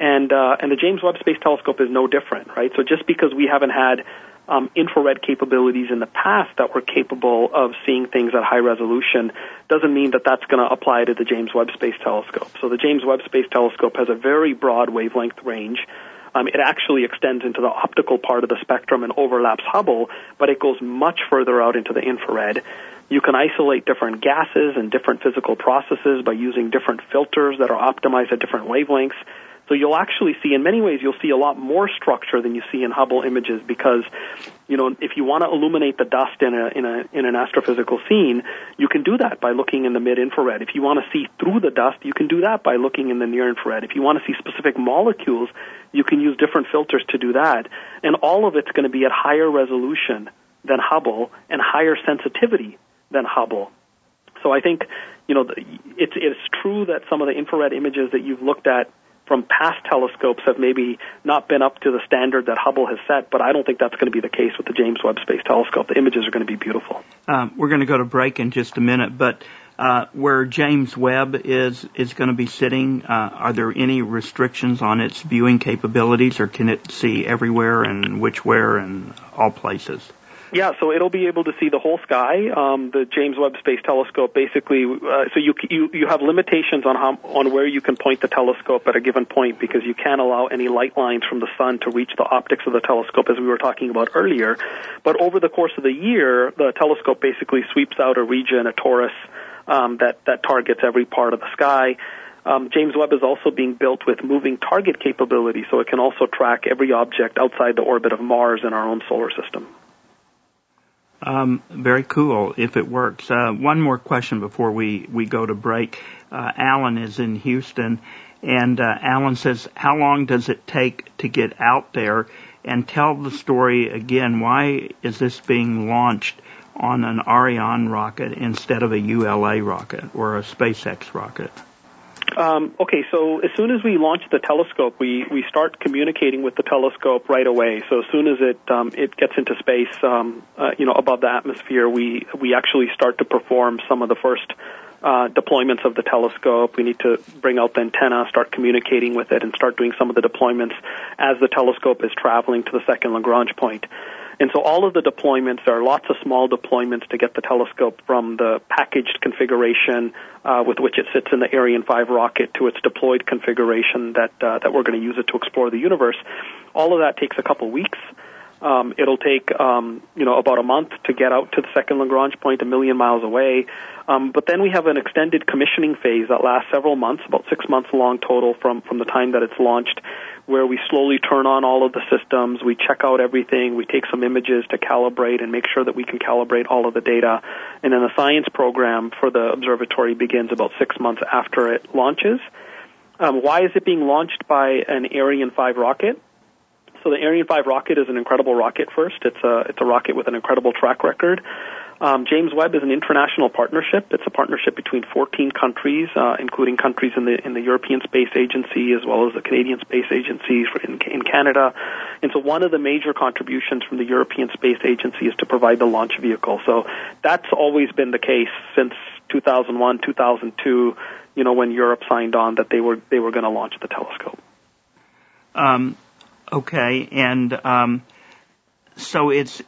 the James Webb Space Telescope is no different, right? So just because we haven't had infrared capabilities in the past that were capable of seeing things at high resolution doesn't mean that that's going to apply to the James Webb Space Telescope. So the James Webb Space Telescope has a very broad wavelength range. It actually extends into the optical part of the spectrum and overlaps Hubble, but it goes much further out into the infrared. You can isolate different gases and different physical processes by using different filters that are optimized at different wavelengths. So you'll actually see, in many ways, you'll see a lot more structure than you see in Hubble images because, if you want to illuminate the dust in an astrophysical scene, you can do that by looking in the mid-infrared. If you want to see through the dust, you can do that by looking in the near-infrared. If you want to see specific molecules, you can use different filters to do that. And all of it's going to be at higher resolution than Hubble and higher sensitivity than Hubble. So I think, it's true that some of the infrared images that you've looked at from past telescopes have maybe not been up to the standard that Hubble has set, but I don't think that's going to be the case with the James Webb Space Telescope. The images are going to be beautiful. We're going to go to break in just a minute, but where James Webb is going to be sitting, are there any restrictions on its viewing capabilities, or can it see everywhere and whichwhere and all places? Yeah, so it'll be able to see the whole sky. The James Webb Space Telescope basically, so you have limitations on where you can point the telescope at a given point because you can't allow any light lines from the sun to reach the optics of the telescope, as we were talking about earlier. But over the course of the year, the telescope basically sweeps out a region, a torus, that targets every part of the sky. James Webb is also being built with moving target capability, so it can also track every object outside the orbit of Mars in our own solar system. Very cool, if it works. One more question before we go to break. Alan is in Houston, and Alan says, how long does it take to get out there? And tell the story again. Why is this being launched on an Ariane rocket instead of a ULA rocket or a SpaceX rocket? Okay, so as soon as we launch the telescope, we start communicating with the telescope right away. So as soon as it gets into space, above the atmosphere, we actually start to perform some of the first deployments of the telescope. We need to bring out the antenna, start communicating with it, and start doing some of the deployments as the telescope is traveling to the second Lagrange point. And so all of the deployments, there are lots of small deployments to get the telescope from the packaged configuration with which it sits in the Ariane 5 rocket to its deployed configuration that we're going to use it to explore the universe. All of that takes a couple weeks. It'll take, about a month to get out to the second Lagrange point, 1 million miles away. But then we have an extended commissioning phase that lasts several months, about 6 months long total from the time that it's launched, where we slowly turn on all of the systems, we check out everything, we take some images to calibrate and make sure that we can calibrate all of the data. And then the science program for the observatory begins about 6 months after it launches. Why is it being launched by an Ariane 5 rocket? So the Ariane 5 rocket is an incredible rocket first. It's a rocket with an incredible track record. James Webb is an international partnership. It's a partnership between 14 countries, including countries in the European Space Agency as well as the Canadian Space Agency in Canada. And so one of the major contributions from the European Space Agency is to provide the launch vehicle. So that's always been the case since 2001, 2002, when Europe signed on that they were going to launch the telescope. Okay, and so it's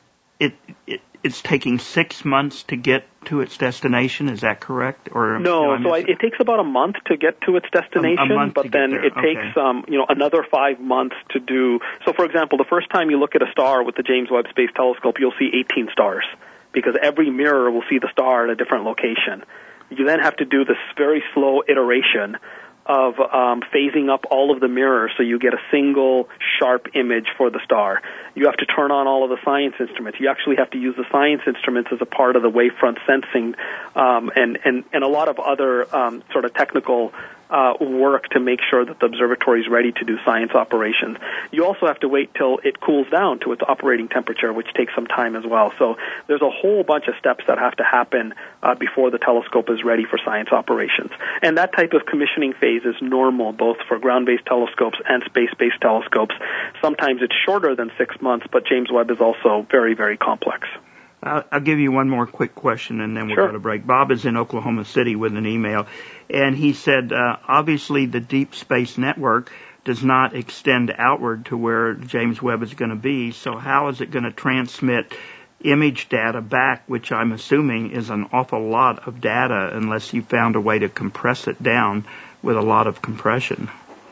taking 6 months to get to its destination. Is that correct? Or no? So it takes about a month to get to its destination, but then it takes another 5 months to do. So, for example, the first time you look at a star with the James Webb Space Telescope, you'll see 18 stars because every mirror will see the star at a different location. You then have to do this very slow iteration of phasing up all of the mirrors so you get a single sharp image for the star. You have to turn on all of the science instruments. You actually have to use the science instruments as a part of the wavefront sensing and a lot of other sort of technical work to make sure that the observatory is ready to do science operations. You also have to wait till it cools down to its operating temperature, which takes some time as well. So there's a whole bunch of steps that have to happen before the telescope is ready for science operations. And that type of commissioning phase is normal both for ground-based telescopes and space-based telescopes. Sometimes it's shorter than 6 months, but James Webb is also very, very complex. I'll give you one more quick question, and then we'll go to break. Bob is in Oklahoma City with an email, and he said, obviously the Deep Space Network does not extend outward to where James Webb is going to be, so how is it going to transmit image data back, which I'm assuming is an awful lot of data unless you found a way to compress it down with a lot of compression?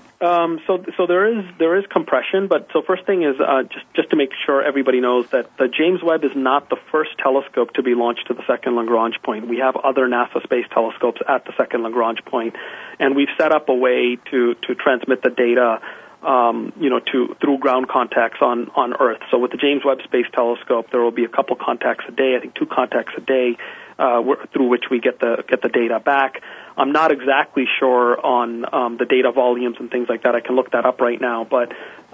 So there is compression, but so first thing is just to make sure everybody knows that the James Webb is not the first telescope to be launched to the second Lagrange point. We have other NASA space telescopes at the second Lagrange point, and we've set up a way to transmit the data through ground contacts on Earth. So with the James Webb Space Telescope, there will be a couple contacts a day, I think 2 contacts a day, through which we get the data back. I'm not exactly sure on the data volumes and things like that. I can look that up right now, but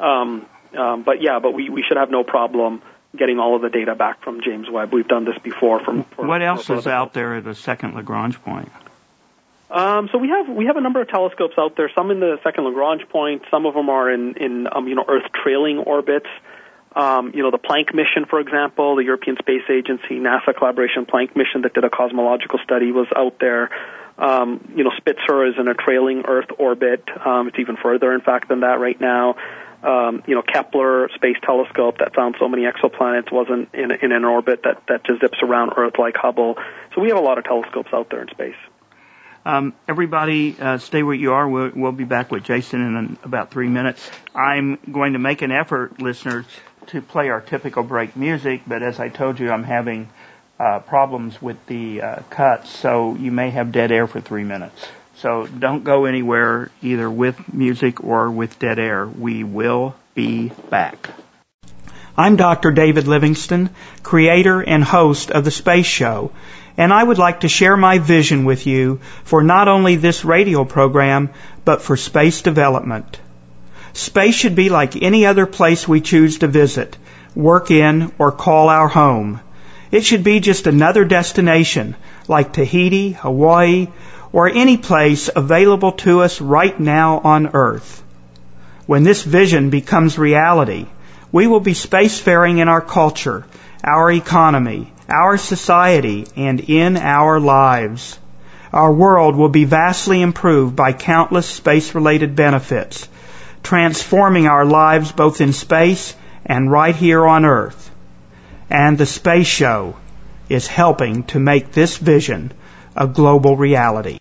we should have no problem getting all of the data back from James Webb. We've done this before. What else is out there at the second Lagrange point? So we have a number of telescopes out there. Some in the second Lagrange point. Some of them are in Earth trailing orbits. The Planck mission, for example, the European Space Agency, NASA collaboration Planck mission that did a cosmological study was out there. Spitzer is in a trailing Earth orbit. It's even further, in fact, than that right now. Kepler Space Telescope that found so many exoplanets wasn't in an orbit that just zips around Earth like Hubble. So we have a lot of telescopes out there in space. Everybody, stay where you are. We'll be back with Jason in about 3 minutes. I'm going to make an effort, listeners, to play our typical break music, but as I told you, I'm having problems with the cuts, so you may have dead air for 3 minutes. So don't go anywhere, either with music or with dead air. We will be back. I'm Dr. David Livingston, creator and host of The Space Show, and I would like to share my vision with you for not only this radio program, but for space development. Space should be like any other place we choose to visit, work in, or call our home. It should be just another destination like Tahiti, Hawaii, or any place available to us right now on Earth. When this vision becomes reality, we will be spacefaring in our culture, our economy, our society, and in our lives. Our world will be vastly improved by countless space-related benefits, transforming our lives both in space and right here on Earth. And the Space Show is helping to make this vision a global reality.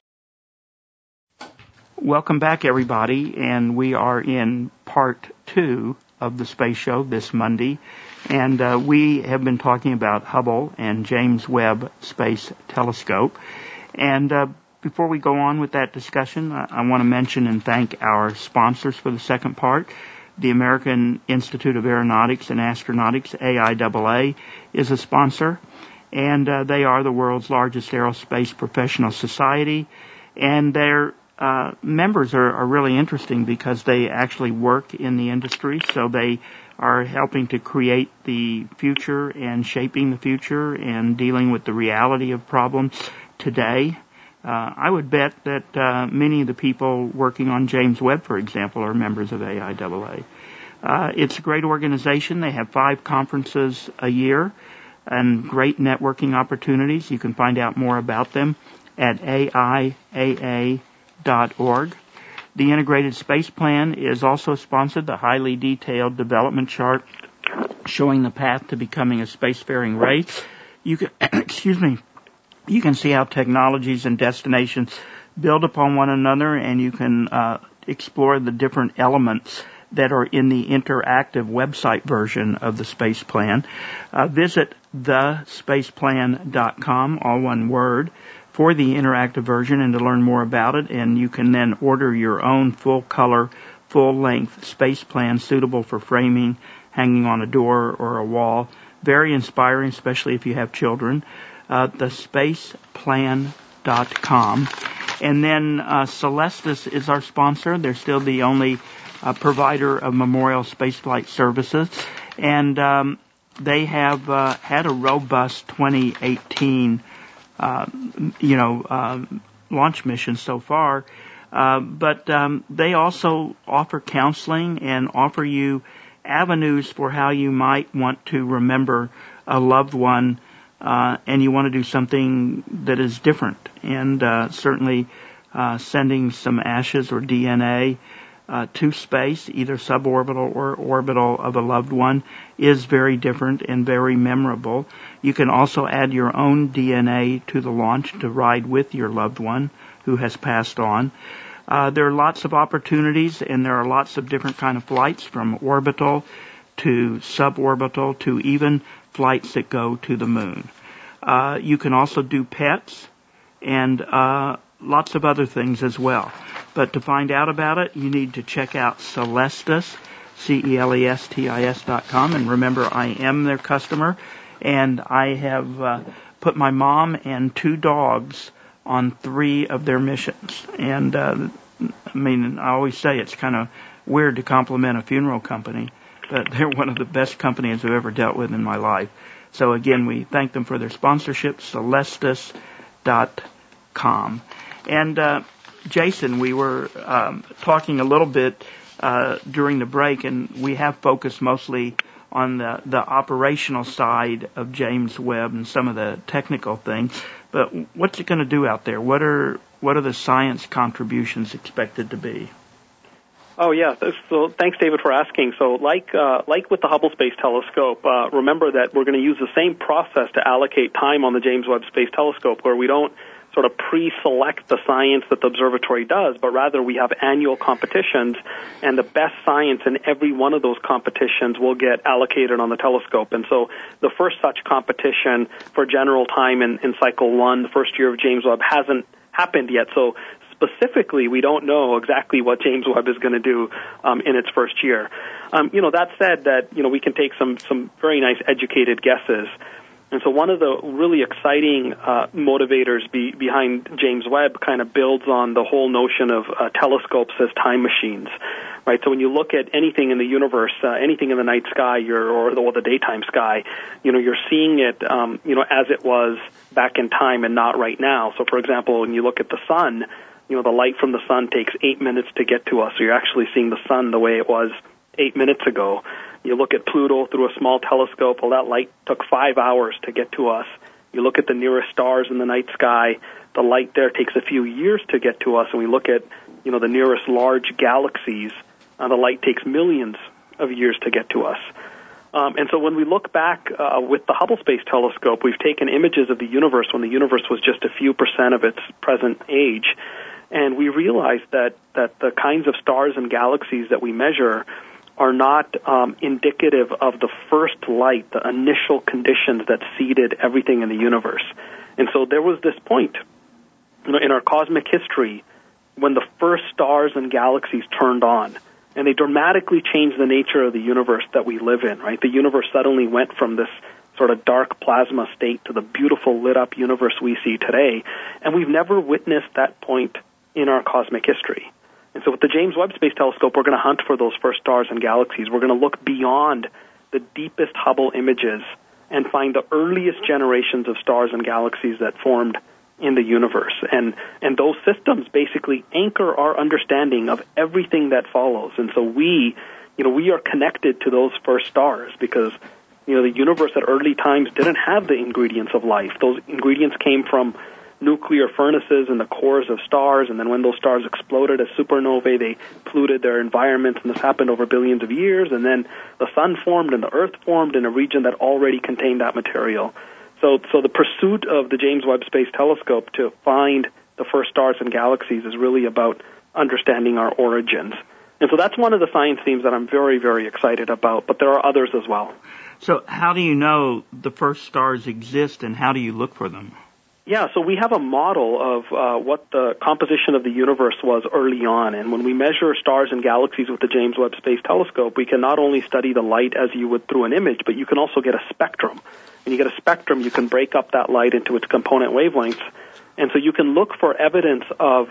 Welcome back, everybody, and we are in part 2 of the Space Show this Monday, and we have been talking about Hubble and James Webb Space Telescope. And before we go on with that discussion, I want to mention and thank our sponsors for the second part. The American Institute of Aeronautics and Astronautics, AIAA, is a sponsor, and they are the world's largest aerospace professional society, and their members are really interesting because they actually work in the industry, so they are helping to create the future and shaping the future and dealing with the reality of problems today. I would bet that many of the people working on James Webb, for example, are members of AIAA. It's a great organization. They have 5 conferences a year and great networking opportunities. You can find out more about them at AIAA.org. The Integrated Space Plan is also sponsored, the highly detailed development chart showing the path to becoming a spacefaring race. You can, you can see how technologies and destinations build upon one another, and you can explore the different elements that are in the interactive website version of the Space Plan. Visit thespaceplan.com, all one word, for the interactive version and to learn more about it, and you can then order your own full-color, full-length space plan suitable for framing, hanging on a door or a wall. Very inspiring, especially if you have children. Thespaceplan.com. And then Celestis is our sponsor. They're still the only provider of memorial spaceflight services, and they have had a robust 2018 launch mission so far, but they also offer counseling and offer you avenues for how you might want to remember a loved one, and you want to do something that is different. And certainly sending some ashes or DNA to space, either suborbital or orbital, of a loved one is very different and very memorable. You can also add your own DNA to the launch to ride with your loved one who has passed on. There are lots of opportunities, and there are lots of different kind of flights, from orbital to suborbital to even flights that go to the moon. You can also do pets and lots of other things as well. But to find out about it, you need to check out Celestis, CELESTIS.com. And remember, I am their customer, and I have put my mom and 2 dogs on 3 of their missions. And, I always say it's kind of weird to compliment a funeral company, but they're one of the best companies I've ever dealt with in my life. So again, we thank them for their sponsorship, Celestis.com. And Jason, we were talking a little bit during the break, and we have focused mostly on the operational side of James Webb and some of the technical things. But what's it going to do out there? What are the science contributions expected to be? Oh, yeah. So thanks, David, for asking. So like with the Hubble Space Telescope, remember that we're going to use the same process to allocate time on the James Webb Space Telescope, where we don't sort of pre-select the science that the observatory does, but rather we have annual competitions, and the best science in every one of those competitions will get allocated on the telescope. And so the first such competition for general time in cycle 1, the first year of James Webb, hasn't happened yet. So specifically, we don't know exactly what James Webb is going to do in its first year. That said, that we can take some very nice educated guesses. And so one of the really exciting motivators behind James Webb kind of builds on the whole notion of telescopes as time machines, right? So when you look at anything in the universe, anything in the night sky or the daytime sky, you're seeing it, as it was back in time and not right now. So, for example, when you look at the sun, the light from the sun takes 8 minutes to get to us. So you're actually seeing the sun the way it was 8 minutes ago. You look at Pluto through a small telescope, well, that light took 5 hours to get to us. You look at the nearest stars in the night sky, the light there takes a few years to get to us. And we look at, the nearest large galaxies, the light takes millions of years to get to us. And so when we look back with the Hubble Space Telescope, we've taken images of the universe when the universe was just a few % of its present age. And we realized that the kinds of stars and galaxies that we measure are not indicative of the first light, the initial conditions that seeded everything in the universe. And so there was this point, in our cosmic history when the first stars and galaxies turned on, and they dramatically changed the nature of the universe that we live in, right? The universe suddenly went from this sort of dark plasma state to the beautiful lit-up universe we see today, and we've never witnessed that point in our cosmic history. And so with the James Webb Space Telescope, we're going to hunt for those first stars and galaxies. We're going to look beyond the deepest Hubble images and find the earliest generations of stars and galaxies that formed in the universe. And those systems basically anchor our understanding of everything that follows. And so we are connected to those first stars because, the universe at early times didn't have the ingredients of life. Those ingredients came from nuclear furnaces in the cores of stars, and then when those stars exploded as supernovae, they polluted their environments, and this happened over billions of years, and then the sun formed and the earth formed in a region that already contained that material. So the pursuit of the James Webb Space Telescope to find the first stars and galaxies is really about understanding our origins. And so that's one of the science themes that I'm very, very excited about, but there are others as well. So how do you know the first stars exist, and how do you look for them? Yeah, so we have a model of what the composition of the universe was early on, and when we measure stars and galaxies with the James Webb Space Telescope, we can not only study the light as you would through an image, but you can also get a spectrum. When you get a spectrum, you can break up that light into its component wavelengths, and so you can look for evidence of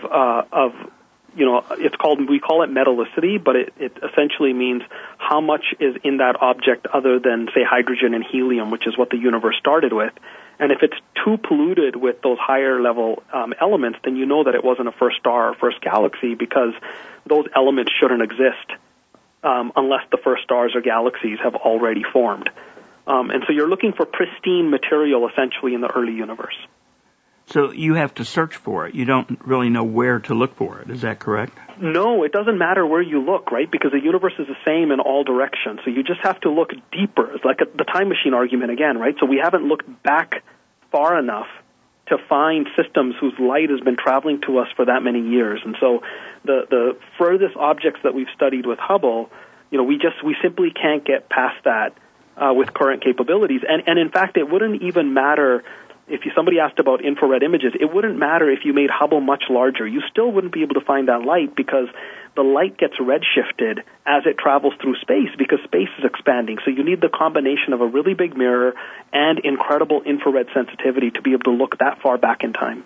we call it metallicity, but it essentially means how much is in that object other than, say, hydrogen and helium, which is what the universe started with. And if it's too polluted with those higher level elements, then you know that it wasn't a first star or first galaxy because those elements shouldn't exist unless the first stars or galaxies have already formed. And so you're looking for pristine material essentially in the early universe. So you have to search for it. You don't really know where to look for it. Is that correct? No, it doesn't matter where you look, right? Because the universe is the same in all directions. So you just have to look deeper. It's like the time machine argument again, right? So we haven't looked back far enough to find systems whose light has been traveling to us for that many years. And so the furthest objects that we've studied with Hubble, we simply can't get past that with current capabilities. And in fact, it wouldn't even matter if somebody asked about infrared images, it wouldn't matter if you made Hubble much larger. You still wouldn't be able to find that light because the light gets redshifted as it travels through space because space is expanding. So you need the combination of a really big mirror and incredible infrared sensitivity to be able to look that far back in time.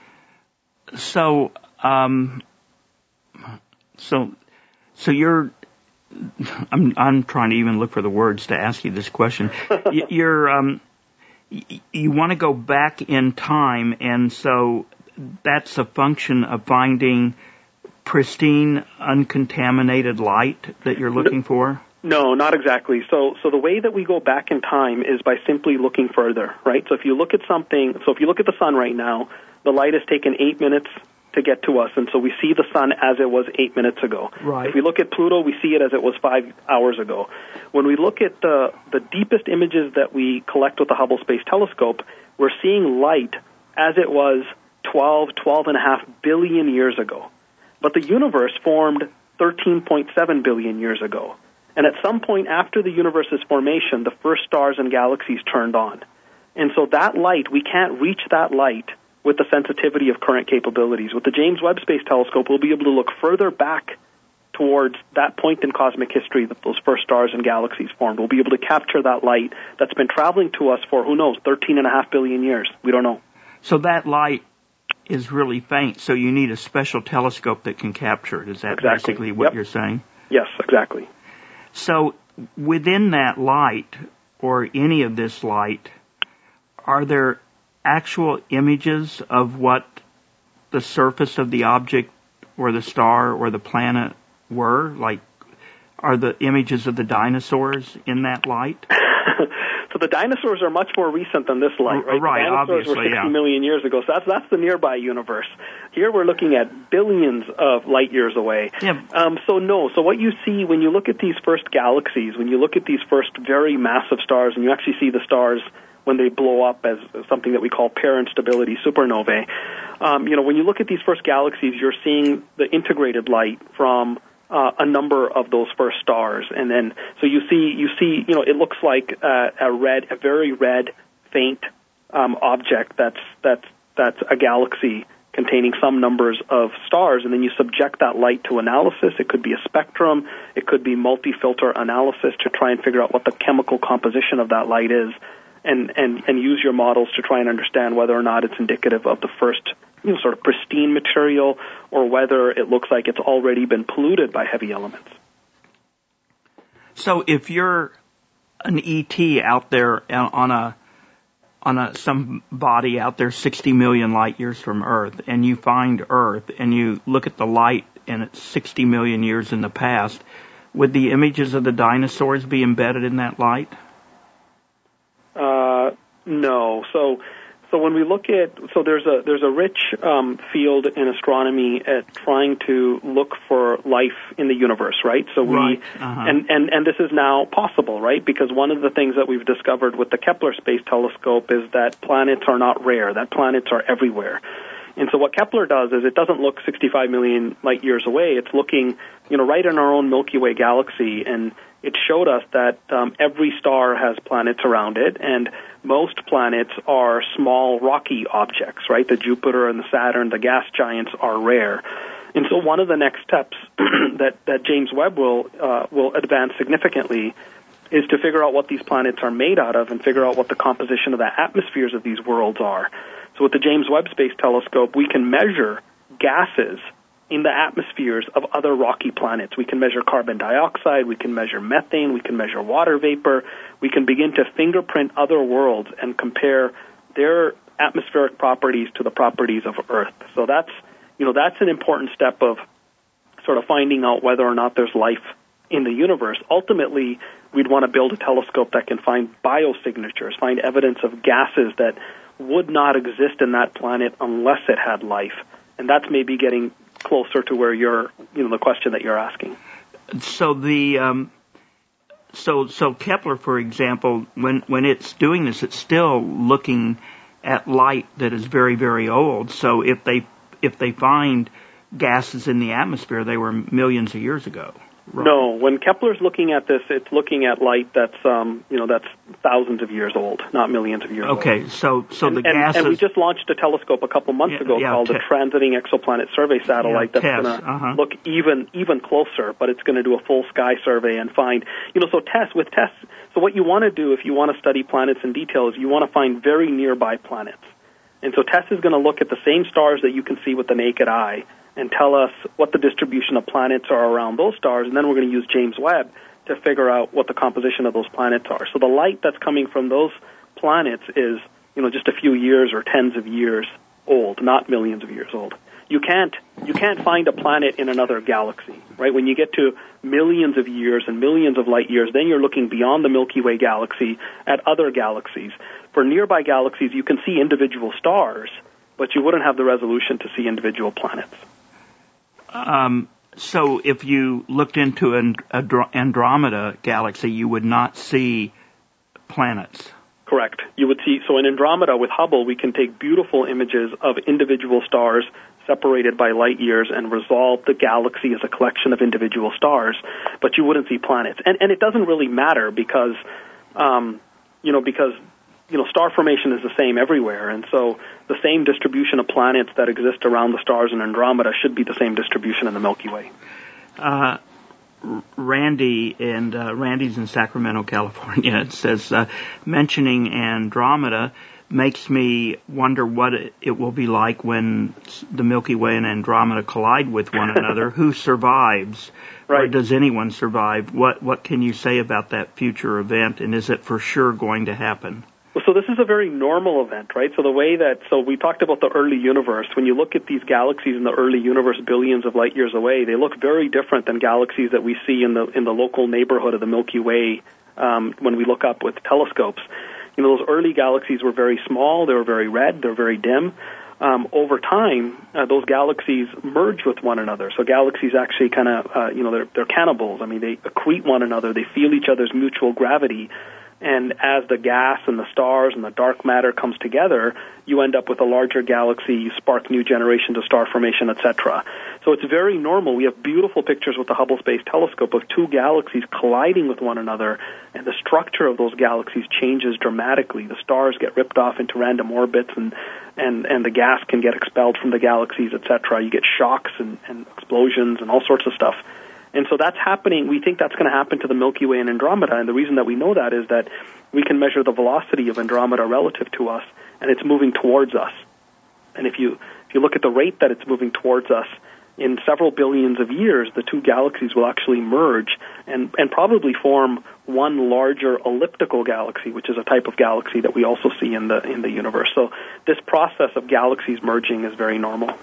So you're, I'm trying to even look for the words to ask you this question. You want to go back in time, and so that's a function of finding pristine, uncontaminated light that you're looking for? No, not exactly. So the way that we go back in time is by simply looking further, right? So if you look at the sun right now, the light has taken 8 minutes to get to us, and so we see the sun as it was 8 minutes ago. Right. If we look at Pluto, we see it as it was 5 hours ago. When we look at the deepest images that we collect with the Hubble Space Telescope, we're seeing light as it was 12.5 billion years ago. But the universe formed 13.7 billion years ago. And at some point after the universe's formation, the first stars and galaxies turned on. And so that light, we can't reach that light with the sensitivity of current capabilities. With the James Webb Space Telescope, we'll be able to look further back towards that point in cosmic history that those first stars and galaxies formed. We'll be able to capture that light that's been traveling to us for, who knows, 13.5 billion years. We don't know. So that light is really faint, so you need a special telescope that can capture it. Is that basically what you're saying? Yes, exactly. So within that light, or any of this light, are there actual images of what the surface of the object or the star or the planet were? Like, are the images of the dinosaurs in that light? So the dinosaurs are much more recent than this light, right? Right, the dinosaurs obviously, were 60 million years ago, so that's the nearby universe. Here we're looking at billions of light years away. Yeah. So what you see when you look at these first galaxies, when you look at these first very massive stars, and you actually see the stars when they blow up as something that we call pair instability supernovae, when you look at these first galaxies, you're seeing the integrated light from a number of those first stars, and then so you see, it looks like a very red, faint object that's a galaxy containing some numbers of stars, and then you subject that light to analysis. It could be a spectrum, it could be multi-filter analysis to try and figure out what the chemical composition of that light is, and use your models to try and understand whether or not it's indicative of the first sort of pristine material, or whether it looks like it's already been polluted by heavy elements. So if you're an ET out there on some body out there 60 million light years from Earth, and you find Earth, and you look at the light and it's 60 million years in the past, would the images of the dinosaurs be embedded in that light? No. So when we look at, there's a rich field in astronomy at trying to look for life in the universe, right? So and this is now possible, right? Because one of the things that we've discovered with the Kepler Space Telescope is that planets are not rare, that planets are everywhere. And so what Kepler does is it doesn't look 65 million light years away. It's looking, right in our own Milky Way galaxy, and it showed us that every star has planets around it, and most planets are small rocky objects, right? The Jupiter and the Saturn, the gas giants, are rare. And so one of the next steps that James Webb will advance significantly is to figure out what these planets are made out of and figure out what the composition of the atmospheres of these worlds are. So with the James Webb Space Telescope, we can measure gases in the atmospheres of other rocky planets. We can measure carbon dioxide, we can measure methane, we can measure water vapor, we can begin to fingerprint other worlds and compare their atmospheric properties to the properties of Earth. So that's an important step of sort of finding out whether or not there's life in the universe. Ultimately, we'd want to build a telescope that can find biosignatures, find evidence of gases that would not exist in that planet unless it had life. And that's maybe getting closer to where the question that you're asking. So so Kepler, for example, when it's doing this, it's still looking at light that is very, very old. So if they find gases in the atmosphere, they were millions of years ago. Right? No, when Kepler's looking at this, it's looking at light that's that's thousands of years old, not millions of years old. Okay, so the gases. And we just launched a telescope a couple months ago called the Transiting Exoplanet Survey Satellite that's going to look even closer, but it's going to do a full sky survey and find So what you want to do if you want to study planets in detail is you want to find very nearby planets. And so TESS is going to look at the same stars that you can see with the naked eye and tell us what the distribution of planets are around those stars, and then we're going to use James Webb to figure out what the composition of those planets are. So the light that's coming from those planets is, just a few years or tens of years old, not millions of years old. You can't find a planet in another galaxy, right? When you get to millions of years and millions of light years, then you're looking beyond the Milky Way galaxy at other galaxies. For nearby galaxies, you can see individual stars, but you wouldn't have the resolution to see individual planets. So if you looked into an Andromeda galaxy, you would not see planets. Correct. You would see, so in Andromeda with Hubble, we can take beautiful images of individual stars separated by light years and resolve the galaxy as a collection of individual stars, but you wouldn't see planets. And it doesn't really matter because star formation is the same everywhere, and so the same distribution of planets that exist around the stars in Andromeda should be the same distribution in the Milky Way. Randy, and Randy's in Sacramento, California. It says, mentioning Andromeda makes me wonder what it will be like when the Milky Way and Andromeda collide with one another. Who survives? Right. Or does anyone survive? What can you say about that future event, and is it for sure going to happen? So this is a very normal event, right? So we talked about the early universe. When you look at these galaxies in the early universe billions of light years away, they look very different than galaxies that we see in the local neighborhood of the Milky Way when we look up with telescopes. You know, those early galaxies were very small, they were very red, they're very dim. Over time, those galaxies merge with one another. So galaxies actually kind of, they're cannibals. I mean, they accrete one another, they feel each other's mutual gravity. And as the gas and the stars and the dark matter comes together, you end up with a larger galaxy, you spark new generations of star formation, etc. So it's very normal. We have beautiful pictures with the Hubble Space Telescope of two galaxies colliding with one another, and the structure of those galaxies changes dramatically. The stars get ripped off into random orbits, and the gas can get expelled from the galaxies, etc. You get shocks and explosions and all sorts of stuff. And so that's happening. We think that's going to happen to the Milky Way and Andromeda, and the reason that we know that is that we can measure the velocity of Andromeda relative to us, and it's moving towards us. And if you look at the rate that it's moving towards us, in several billions of years, the two galaxies will actually merge and probably form one larger elliptical galaxy, which is a type of galaxy that we also see in the universe. So this process of galaxies merging is very normal.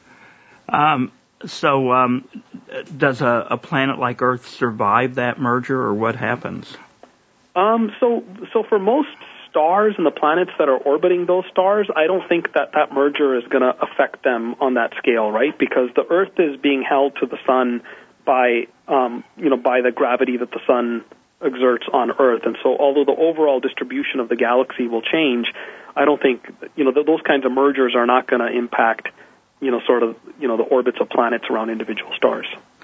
So does a planet like Earth survive that merger, or what happens? So for most stars and the planets that are orbiting those stars, I don't think that merger is going to affect them on that scale, right? Because the Earth is being held to the sun by the gravity that the sun exerts on Earth. And so although the overall distribution of the galaxy will change, I don't think, those kinds of mergers are not going to impact the orbits of planets around individual stars.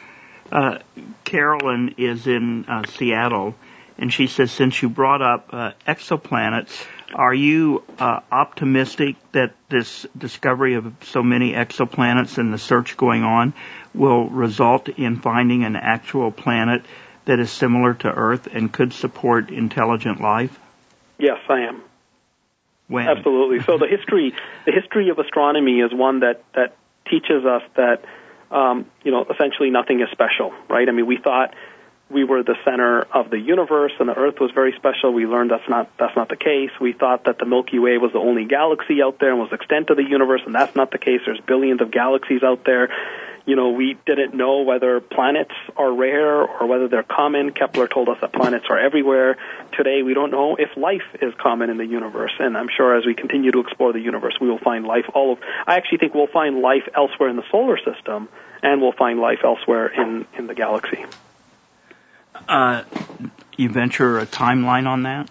Carolyn is in Seattle, and she says, since you brought up exoplanets, are you optimistic that this discovery of so many exoplanets and the search going on will result in finding an actual planet that is similar to Earth and could support intelligent life? Yes, I am. When? Absolutely. So the history of astronomy is one that teaches us that essentially nothing is special, right? I mean, we thought we were the center of the universe and the Earth was very special. We learned that's not the case. We thought that the Milky Way was the only galaxy out there and was the extent of the universe, and that's not the case. There's billions of galaxies out there. We didn't know whether planets are rare or whether they're common. Kepler told us that planets are everywhere. Today, we don't know if life is common in the universe, and I'm sure as we continue to explore the universe, we will find life I actually think we'll find life elsewhere in the solar system, and we'll find life elsewhere in the galaxy. You venture a timeline on that?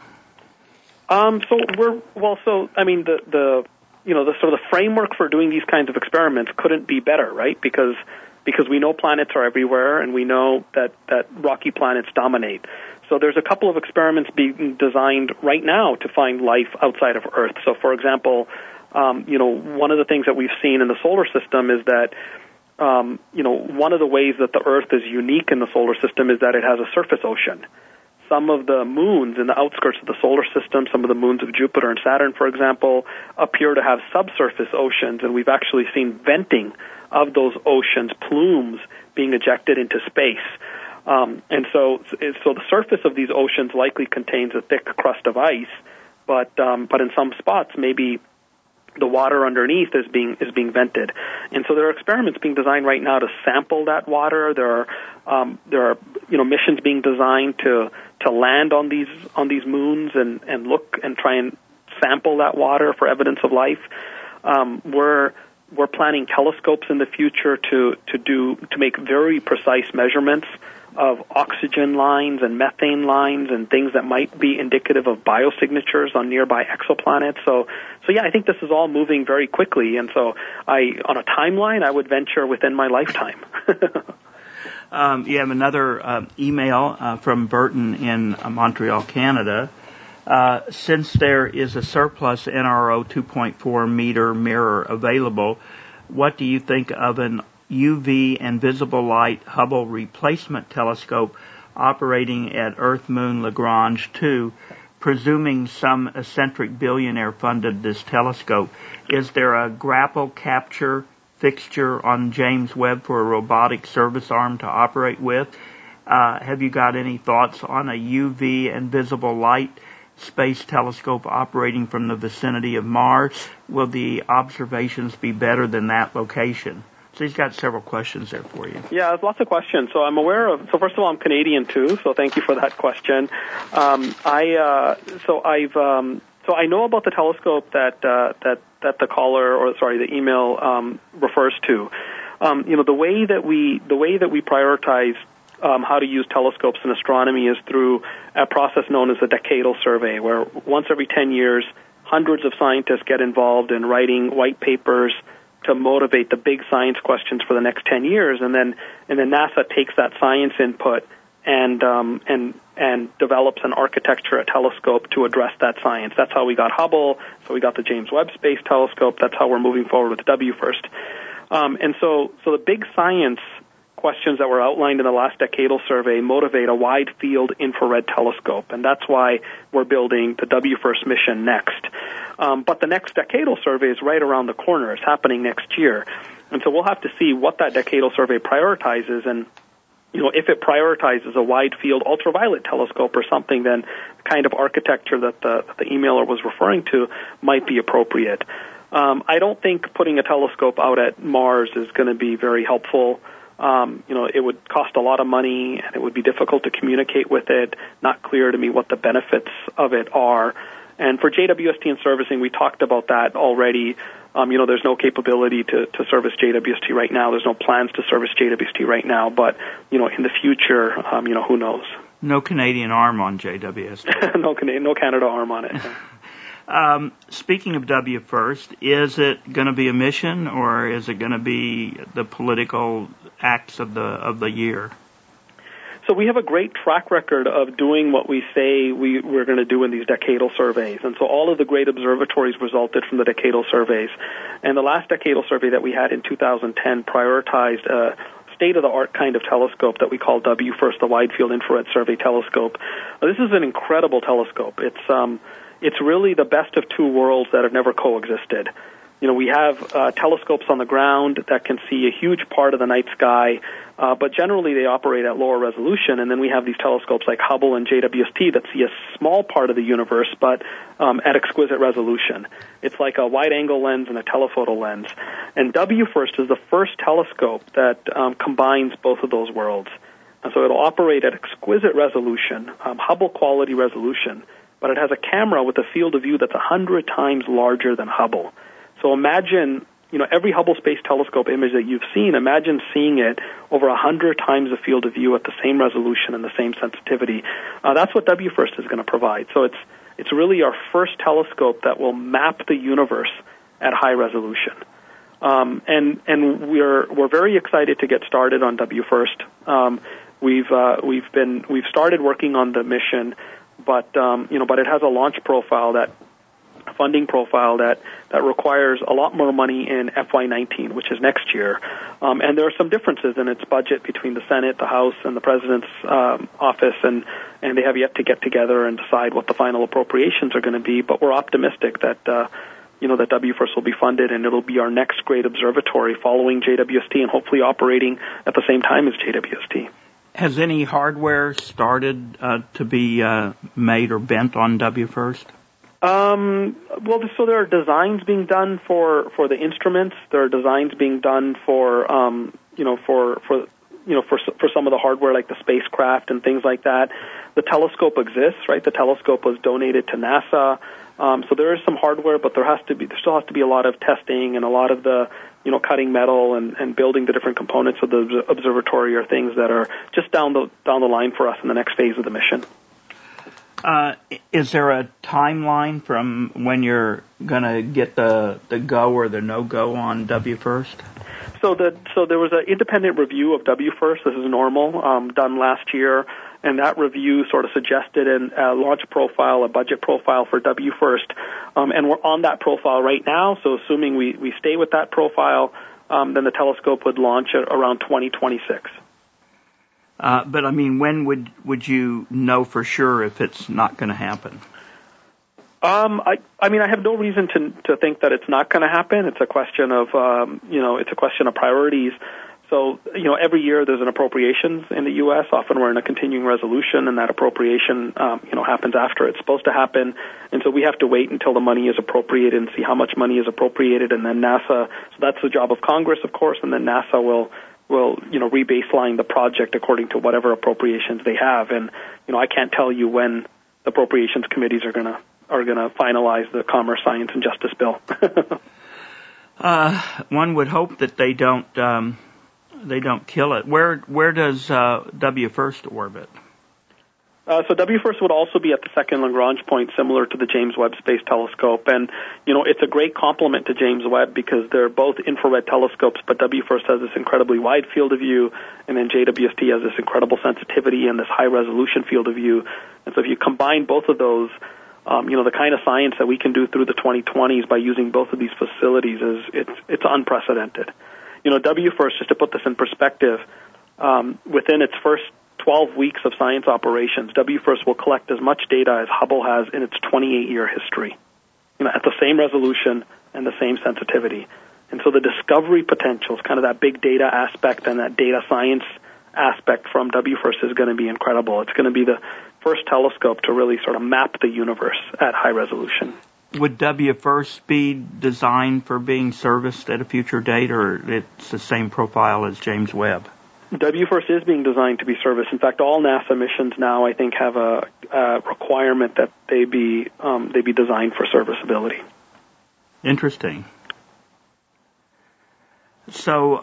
The framework for doing these kinds of experiments couldn't be better, right? Because we know planets are everywhere, and we know that rocky planets dominate. So there's a couple of experiments being designed right now to find life outside of Earth. So, for example, one of the things that we've seen in the solar system is that one of the ways that the Earth is unique in the solar system is that it has a surface ocean. Some of the moons in the outskirts of the solar system, some of the moons of Jupiter and Saturn, for example, appear to have subsurface oceans, and we've actually seen venting of those oceans, plumes being ejected into space. And so the surface of these oceans likely contains a thick crust of ice, but in some spots maybe the water underneath is being vented. And so there are experiments being designed right now to sample that water. There are missions being designed to land on these moons and look and try and sample that water for evidence of life. We're planning telescopes in the future to make very precise measurements of oxygen lines and methane lines and things that might be indicative of biosignatures on nearby exoplanets. So yeah, I think this is all moving very quickly, and so on a timeline, I would venture within my lifetime. You have another email from Burton in Montreal, Canada. Since there is a surplus NRO 2.4 meter mirror available, what do you think of an UV and visible light Hubble replacement telescope operating at Earth-Moon Lagrange 2, presuming some eccentric billionaire funded this telescope. Is there a grapple capture fixture on James Webb for a robotic service arm to operate with? Have you got any thoughts on a UV and visible light space telescope operating from the vicinity of Mars? Will the observations be better than that location? So he's got several questions there for you. Yeah, there's lots of questions. So I'm aware of. So first of all, I'm Canadian too. So thank you for that question. So I know about the telescope that the caller, or sorry, the email refers to. The way that we prioritize how to use telescopes in astronomy is through a process known as the decadal survey, where once every 10 years, hundreds of scientists get involved in writing white papers to motivate the big science questions for the next 10 years, and then NASA takes that science input and develops an architecture, a telescope to address that science. That's how we got Hubble. So we got the James Webb Space Telescope. That's how we're moving forward with WFIRST. And so the big science questions that were outlined in the last decadal survey motivate a wide field infrared telescope, and that's why we're building the WFIRST mission next. But the next decadal survey is right around the corner. It's happening next year. And so we'll have to see what that decadal survey prioritizes, and if it prioritizes a wide field ultraviolet telescope or something, then the kind of architecture that the emailer was referring to might be appropriate. I don't think putting a telescope out at Mars is going to be very helpful. It would cost a lot of money, and it would be difficult to communicate with it. Not clear to me what the benefits of it are. And for JWST and servicing, we talked about that already. There's no capability to service JWST right now. There's no plans to service JWST right now. But, in the future, who knows? No Canadian arm on JWST. No Canada arm on it. Speaking of WFIRST, is it going to be a mission, or is it going to be the political acts of the year? So we have a great track record of doing what we say we're going to do in these decadal surveys. And so all of the great observatories resulted from the decadal surveys. And the last decadal survey that we had in 2010 prioritized a state-of-the-art kind of telescope that we call WFIRST, the Wide Field Infrared Survey Telescope. This is an incredible telescope. It's really the best of two worlds that have never coexisted. We have telescopes on the ground that can see a huge part of the night sky, but generally they operate at lower resolution. And then we have these telescopes like Hubble and JWST that see a small part of the universe, but at exquisite resolution. It's like a wide-angle lens and a telephoto lens. And WFIRST is the first telescope that combines both of those worlds. And so it'll operate at exquisite resolution, Hubble-quality resolution, but it has a camera with a field of view that's 100 times larger than Hubble. So imagine, every Hubble Space Telescope image that you've seen, imagine seeing it over 100 times the field of view at the same resolution and the same sensitivity. That's what WFIRST is going to provide. So it's really our first telescope that will map the universe at high resolution. And we're very excited to get started on WFIRST. We've started working on the mission, but it has a launch profile, funding profile that requires a lot more money in FY19, which is next year. And there are some differences in its budget between the Senate, the House, and the President's office, and they have yet to get together and decide what the final appropriations are going to be. But we're optimistic that that WFIRST will be funded, and it'll be our next great observatory following JWST and hopefully operating at the same time as JWST. Has any hardware started to be made or bent on WFIRST? So there are designs being done for the instruments. There are designs being done for some of the hardware like the spacecraft and things like that. The telescope exists, right? The telescope was donated to NASA. So there is some hardware, but there still has to be a lot of testing, and a lot of the cutting metal and building the different components of the observatory are things that are just down the line for us in the next phase of the mission. Is there a timeline from when you're going to get the go or the no-go on WFIRST? So there was an independent review of WFIRST. This is normal, done last year, and that review sort of suggested a launch profile, a budget profile for WFIRST, and we're on that profile right now. So assuming we stay with that profile, then the telescope would launch around 2026. But I mean, when would you know for sure if it's not going to happen? I mean, I have no reason to think that it's not going to happen. It's a question of, it's a question of priorities. So, every year there's an appropriations in the U.S. Often we're in a continuing resolution, and that appropriation, happens after it's supposed to happen. And so we have to wait until the money is appropriated and see how much money is appropriated, and then NASA. So that's the job of Congress, of course, and then NASA will re-baseline the project according to whatever appropriations they have. And I can't tell you when the appropriations committees are going to finalize the Commerce, Science, and Justice bill. One would hope that they don't kill it. Where does WFIRST orbit? So WFIRST would also be at the second Lagrange point, similar to the James Webb Space Telescope. And, it's a great complement to James Webb because they're both infrared telescopes, but WFIRST has this incredibly wide field of view, and then JWST has this incredible sensitivity and this high-resolution field of view. And so if you combine both of those, the kind of science that we can do through the 2020s by using both of these facilities it's unprecedented. WFIRST, just to put this in perspective, within its first 12 weeks of science operations, WFIRST will collect as much data as Hubble has in its 28-year history, at the same resolution and the same sensitivity. And so the discovery potential is kind of that big data aspect and that data science aspect from WFIRST is going to be incredible. It's going to be the first telescope to really sort of map the universe at high resolution. Would WFIRST be designed for being serviced at a future date, or it's the same profile as James Webb? WFIRST is being designed to be serviced. In fact, all NASA missions now, I think, have a requirement that they be designed for serviceability. Interesting. So,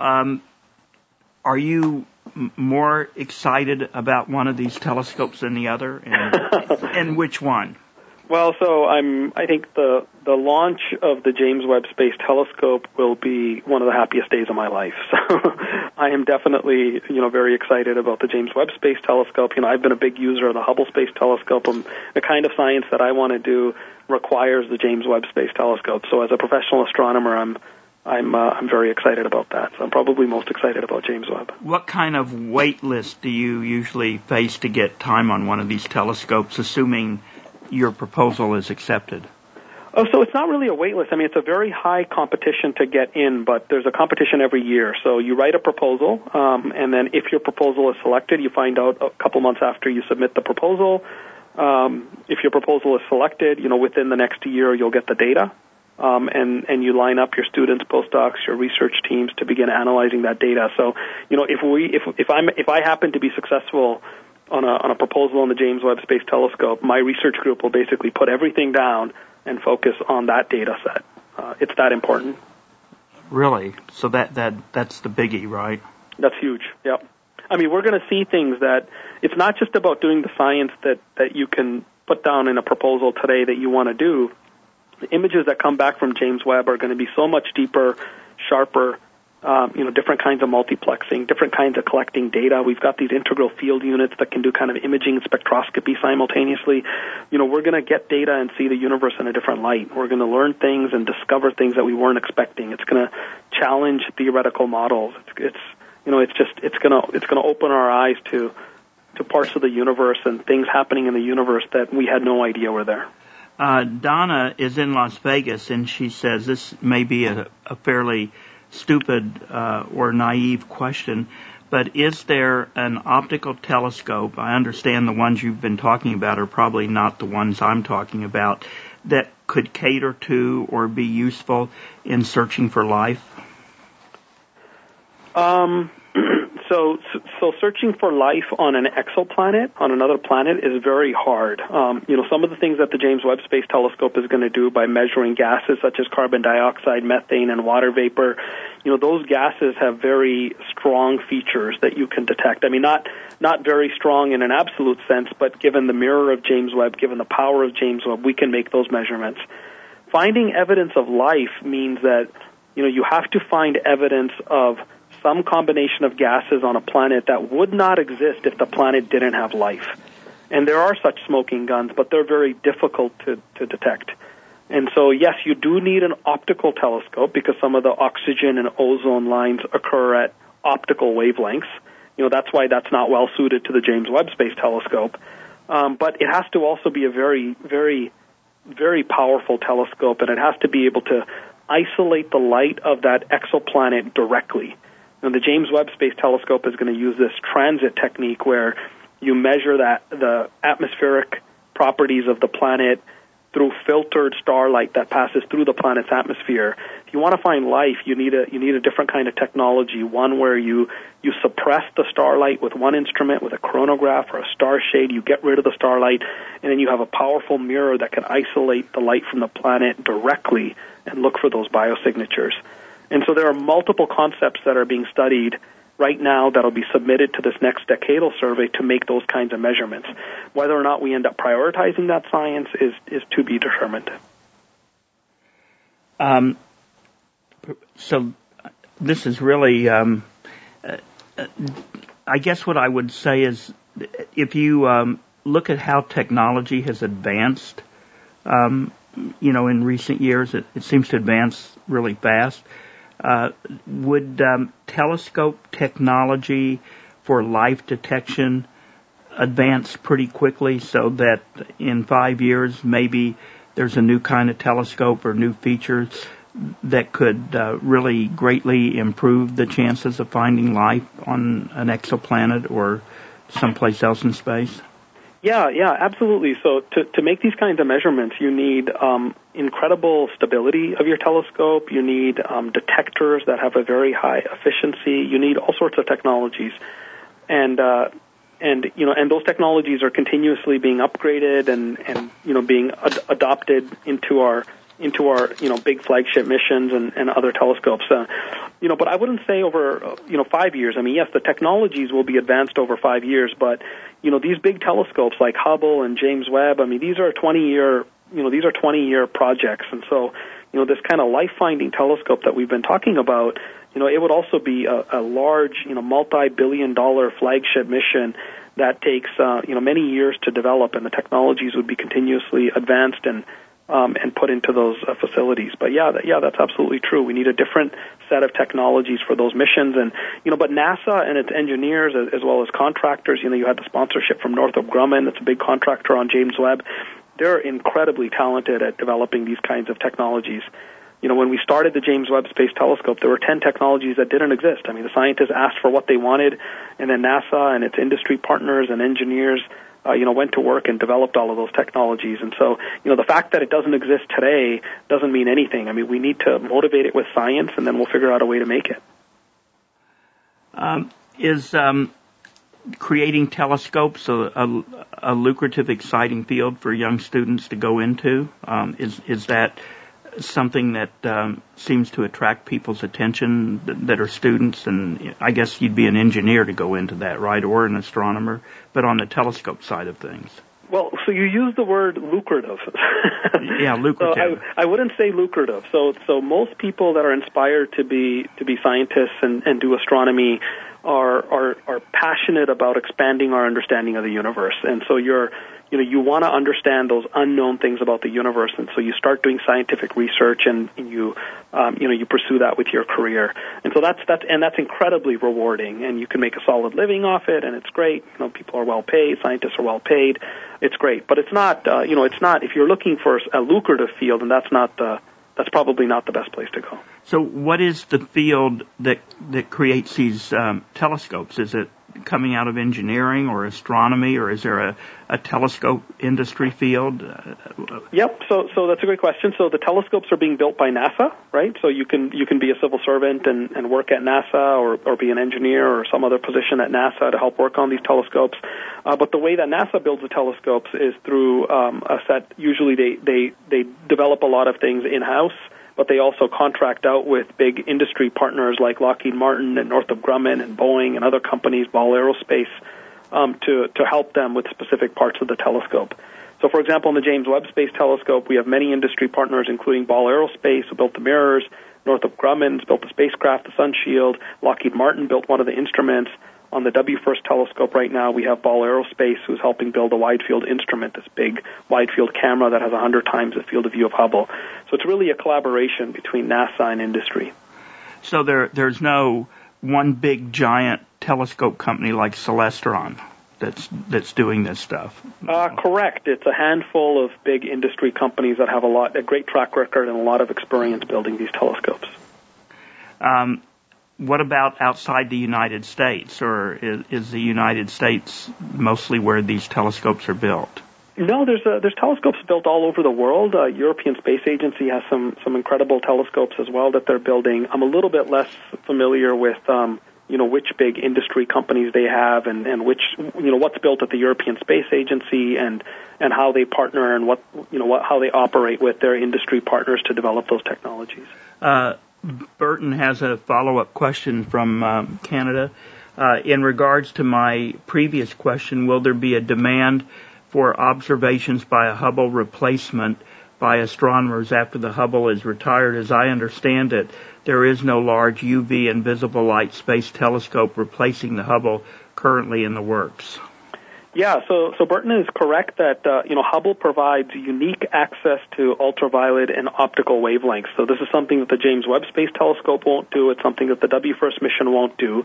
are you more excited about one of these telescopes than the other, and which one? Well, so I think the launch of the James Webb Space Telescope will be one of the happiest days of my life. So I am definitely, very excited about the James Webb Space Telescope. I've been a big user of the Hubble Space Telescope. The kind of science that I want to do requires the James Webb Space Telescope. So as a professional astronomer, I'm very excited about that. So I'm probably most excited about James Webb. What kind of wait list do you usually face to get time on one of these telescopes, assuming your proposal is accepted? Oh, so it's not really a wait list. I mean, it's a very high competition to get in, but there's a competition every year. So you write a proposal, and then if your proposal is selected, you find out a couple months after you submit the proposal. If your proposal is selected, within the next year, you'll get the data. And you line up your students, postdocs, your research teams to begin analyzing that data. So, if I happen to be successful on a proposal on the James Webb Space Telescope, my research group will basically put everything down and focus on that data set. It's that important. Really? So that's the biggie, right? That's huge. Yep. I mean, we're going to see things that it's not just about doing the science that you can put down in a proposal today that you want to do. The images that come back from James Webb are going to be so much deeper, sharper, different kinds of multiplexing, different kinds of collecting data. We've got these integral field units that can do kind of imaging and spectroscopy simultaneously. We're going to get data and see the universe in a different light. We're going to learn things and discover things that we weren't expecting. It's going to challenge theoretical models. It's going to open our eyes to parts of the universe and things happening in the universe that we had no idea were there. Donna is in Las Vegas, and she says this may be a fairly stupid or naive question, but is there an optical telescope, I understand the ones you've been talking about are probably not the ones I'm talking about, that could cater to or be useful in searching for life? So searching for life on an exoplanet, on another planet, is very hard. Some of the things that the James Webb Space Telescope is going to do by measuring gases such as carbon dioxide, methane, and water vapor, those gases have very strong features that you can detect. I mean, not very strong in an absolute sense, but given the mirror of James Webb, given the power of James Webb, we can make those measurements. Finding evidence of life means that, you have to find evidence of some combination of gases on a planet that would not exist if the planet didn't have life. And there are such smoking guns, but they're very difficult to detect. And so, yes, you do need an optical telescope because some of the oxygen and ozone lines occur at optical wavelengths. That's why that's not well suited to the James Webb Space Telescope. But it has to also be a very, very, very powerful telescope, and it has to be able to isolate the light of that exoplanet directly. And the James Webb Space Telescope is going to use this transit technique where you measure the atmospheric properties of the planet through filtered starlight that passes through the planet's atmosphere. If you want to find life, you need a different kind of technology, one where you suppress the starlight with one instrument, with a chronograph or a star shade. You get rid of the starlight, and then you have a powerful mirror that can isolate the light from the planet directly and look for those biosignatures. And so there are multiple concepts that are being studied right now that'll be submitted to this next decadal survey to make those kinds of measurements. Whether or not we end up prioritizing that science is to be determined. So this is really, I guess what I would say is if you look at how technology has advanced, in recent years, it seems to advance really fast. Would telescope technology for life detection advance pretty quickly so that in 5 years maybe there's a new kind of telescope or new features that could really greatly improve the chances of finding life on an exoplanet or someplace else in space? Yeah, absolutely. So to make these kinds of measurements, you need incredible stability of your telescope. You need detectors that have a very high efficiency. You need all sorts of technologies, and those technologies are continuously being upgraded and being adopted into our big flagship missions and other telescopes. But I wouldn't say over 5 years. I mean, yes, the technologies will be advanced over 5 years, but these big telescopes like Hubble and James Webb, I mean, these are 20-year projects. And so, this kind of life-finding telescope that we've been talking about, it would also be a large, multi-billion-dollar flagship mission that takes, many years to develop, and the technologies would be continuously advanced and put into those facilities. But that's absolutely true. We need a different set of technologies for those missions, and but NASA and its engineers as well as contractors. You had the sponsorship from Northrop Grumman. That's a big contractor on James Webb. They're incredibly talented at developing these kinds of technologies. When we started the James Webb Space Telescope, there were 10 technologies that didn't exist. I mean, the scientists asked for what they wanted, and then NASA and its industry partners and engineers went to work and developed all of those technologies. And so, the fact that it doesn't exist today doesn't mean anything. I mean, we need to motivate it with science, and then we'll figure out a way to make it. Is creating telescopes a lucrative, exciting field for young students to go into? Is that something that seems to attract people's attention that are students? And I guess you'd be an engineer to go into that, right, or an astronomer, but on the telescope side of things. Well, so you use the word lucrative. Yeah, lucrative. So I wouldn't say lucrative. So most people that are inspired to be scientists and do astronomy are passionate about expanding our understanding of the universe. And so you want to understand those unknown things about the universe, and so you start doing scientific research, and you pursue that with your career. And so that's incredibly rewarding, and you can make a solid living off it, and it's great. People are well paid, scientists are well paid. It's great, but it's not. It's not. If you're looking for a lucrative field, and that's probably not the best place to go. So, what is the field that creates these telescopes? Is it coming out of engineering or astronomy, or is there a telescope industry field? Yep. So that's a great question. So the telescopes are being built by NASA, right? So you can be a civil servant and work at NASA or be an engineer or some other position at NASA to help work on these telescopes. But the way that NASA builds the telescopes is through a set. Usually they develop a lot of things in-house, but they also contract out with big industry partners like Lockheed Martin and Northrop Grumman and Boeing and other companies, Ball Aerospace, to help them with specific parts of the telescope. So, for example, in the James Webb Space Telescope, we have many industry partners, including Ball Aerospace, who built the mirrors, Northrop Grumman's built the spacecraft, the Sun Shield, Lockheed Martin built one of the instruments. On the WFIRST telescope right now, we have Ball Aerospace, who's helping build a wide-field instrument, this big wide-field camera that has 100 times the field of view of Hubble. So it's really a collaboration between NASA and industry. So there's no one big giant telescope company like Celestron that's doing this stuff. Correct. It's a handful of big industry companies that have a great track record and a lot of experience building these telescopes. What about outside the United States, or is the United States mostly where these telescopes are built? No, there's telescopes built all over the world. European Space Agency has some incredible telescopes as well that they're building. I'm a little bit less familiar with which big industry companies they have and which what's built at the European Space Agency and how they partner and how they operate with their industry partners to develop those technologies. Burton has a follow-up question from Canada. In regards to my previous question, will there be a demand for observations by a Hubble replacement by astronomers after the Hubble is retired? As I understand it, there is no large UV and visible light space telescope replacing the Hubble currently in the works. Yeah, so Burton is correct that Hubble provides unique access to ultraviolet and optical wavelengths. So this is something that the James Webb Space Telescope won't do. It's something that the WFIRST mission won't do.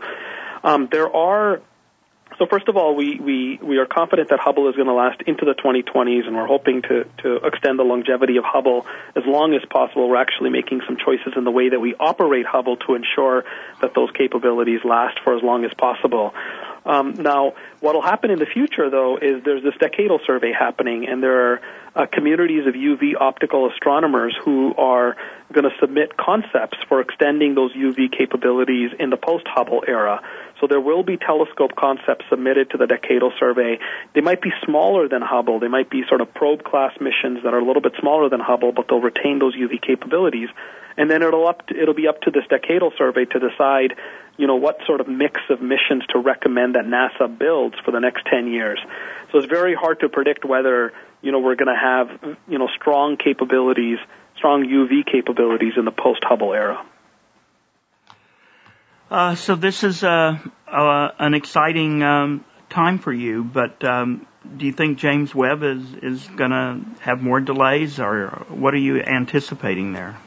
So first of all, we are confident that Hubble is going to last into the 2020s, and we're hoping to extend the longevity of Hubble as long as possible. We're actually making some choices in the way that we operate Hubble to ensure that those capabilities last for as long as possible. Now, what will happen in the future, though, is there's this decadal survey happening, and there are communities of UV optical astronomers who are going to submit concepts for extending those UV capabilities in the post-Hubble era. So there will be telescope concepts submitted to the decadal survey. They might be smaller than Hubble. They might be sort of probe-class missions that are a little bit smaller than Hubble, but they'll retain those UV capabilities. And then it'll be up to this decadal survey to decide, what sort of mix of missions to recommend that NASA builds for the next 10 years. So it's very hard to predict whether, we're going to have, strong UV capabilities in the post-Hubble era. So this is an exciting time for you, but do you think James Webb is going to have more delays, or what are you anticipating there?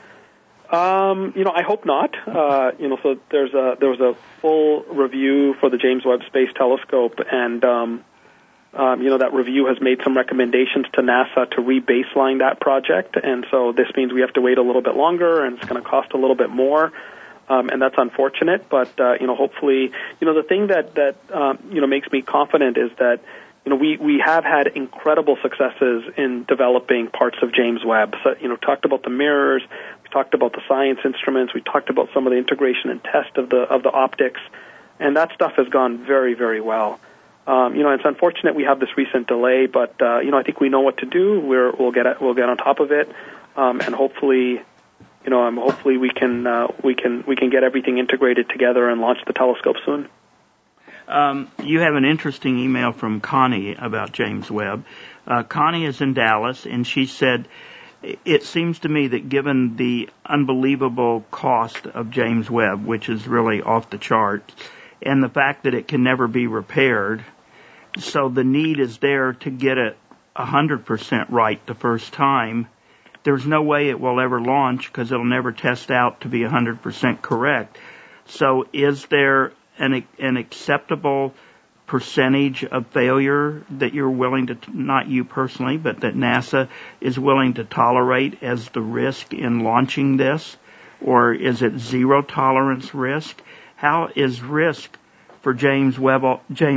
I hope not. So there was a full review for the James Webb Space Telescope, and that review has made some recommendations to NASA to re-baseline that project, and so this means we have to wait a little bit longer, and it's going to cost a little bit more. And that's unfortunate, but hopefully, the thing that makes me confident is that we have had incredible successes in developing parts of James Webb. So talked about the mirrors, we talked about the science instruments, we talked about some of the integration and test of the optics, and that stuff has gone very, very well. It's unfortunate we have this recent delay, but I think we know what to do. We'll get on top of it, and hopefully. Hopefully we can get everything integrated together and launch the telescope soon. You have an interesting email from Connie about James Webb. Connie is in Dallas, and she said, "It seems to me that given the unbelievable cost of James Webb, which is really off the charts, and the fact that it can never be repaired, so the need is there to get it 100% right the first time. There's no way it will ever launch because it'll never test out to be 100% correct. So is there an acceptable percentage of failure that you're willing to, not you personally, but that NASA is willing to tolerate as the risk in launching this? Or is it zero tolerance risk? How is risk for James Webb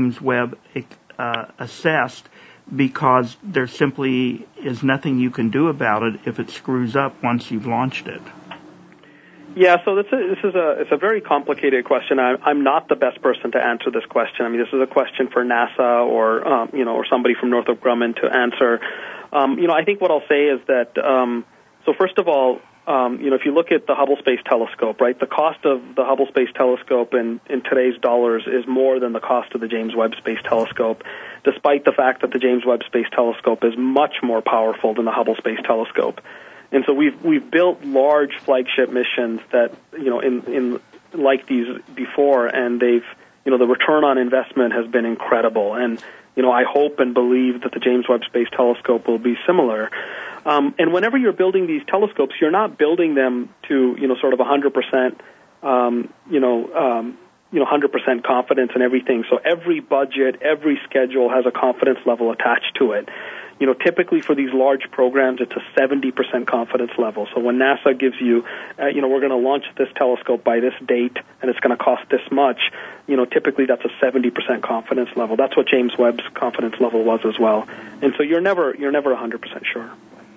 assessed? Because there simply is nothing you can do about it if it screws up once you've launched it. Yeah, so it's a very complicated question. I'm not the best person to answer this question. I mean, this is a question for NASA or somebody from Northrop Grumman to answer. I think what I'll say is that so first of all, if you look at the Hubble Space Telescope, right, the cost of the Hubble Space Telescope in today's dollars is more than the cost of the James Webb Space Telescope, despite the fact that the James Webb Space Telescope is much more powerful than the Hubble Space Telescope. And so we've built large flagship missions that in like these before, and they've the return on investment has been incredible. And, I hope and believe that the James Webb Space Telescope will be similar. And whenever you're building these telescopes, you're not building them to, sort of 100%, 100% confidence in everything. So every budget, every schedule has a confidence level attached to it. Typically for these large programs, it's a 70% confidence level. So when NASA gives you, we're going to launch this telescope by this date, and it's going to cost this much, typically that's a 70% confidence level. That's what James Webb's confidence level was as well. And so you're never 100% sure.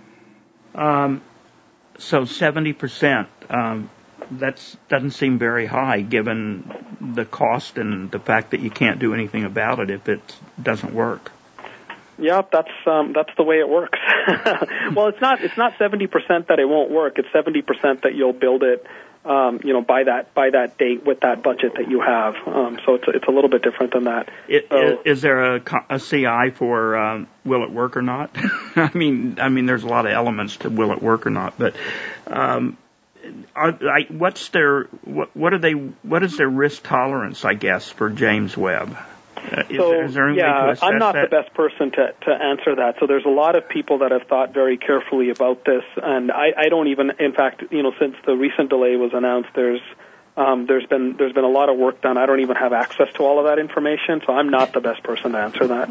So 70%, that doesn't seem very high given the cost and the fact that you can't do anything about it if it doesn't work. Yeah, that's the way it works. Well, it's not 70% that it won't work. It's 70% that you'll build it, by that date with that budget that you have. So it's a little bit different than that. Is there a CI for will it work or not? I mean, there's a lot of elements to will it work or not, but what is their risk tolerance, I guess, for James Webb? Is there any way to assess I'm not that? the best person to answer that. So there's a lot of people that have thought very carefully about this, and I don't even. In fact, since the recent delay was announced, there's been a lot of work done. I don't even have access to all of that information, so I'm not the best person to answer that.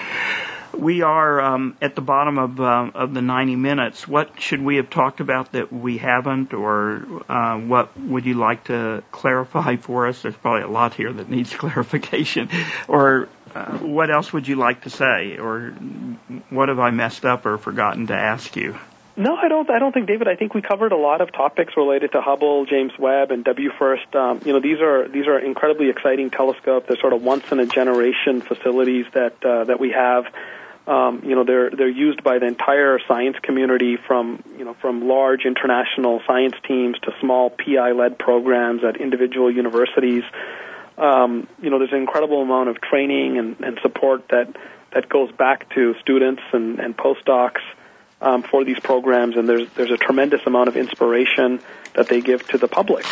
We are at the bottom of the 90 minutes. What should we have talked about that we haven't, or what would you like to clarify for us? There's probably a lot here that needs clarification. Or what else would you like to say, or what have I messed up or forgotten to ask you? No, I don't think, David. I think we covered a lot of topics related to Hubble, James Webb, and WFIRST. These are incredibly exciting telescopes. They're sort of once in a generation facilities that we have. They're used by the entire science community, from large international science teams to small PI-led programs at individual universities. There's an incredible amount of training and support that goes back to students and postdocs for these programs, and there's a tremendous amount of inspiration that they give to the public.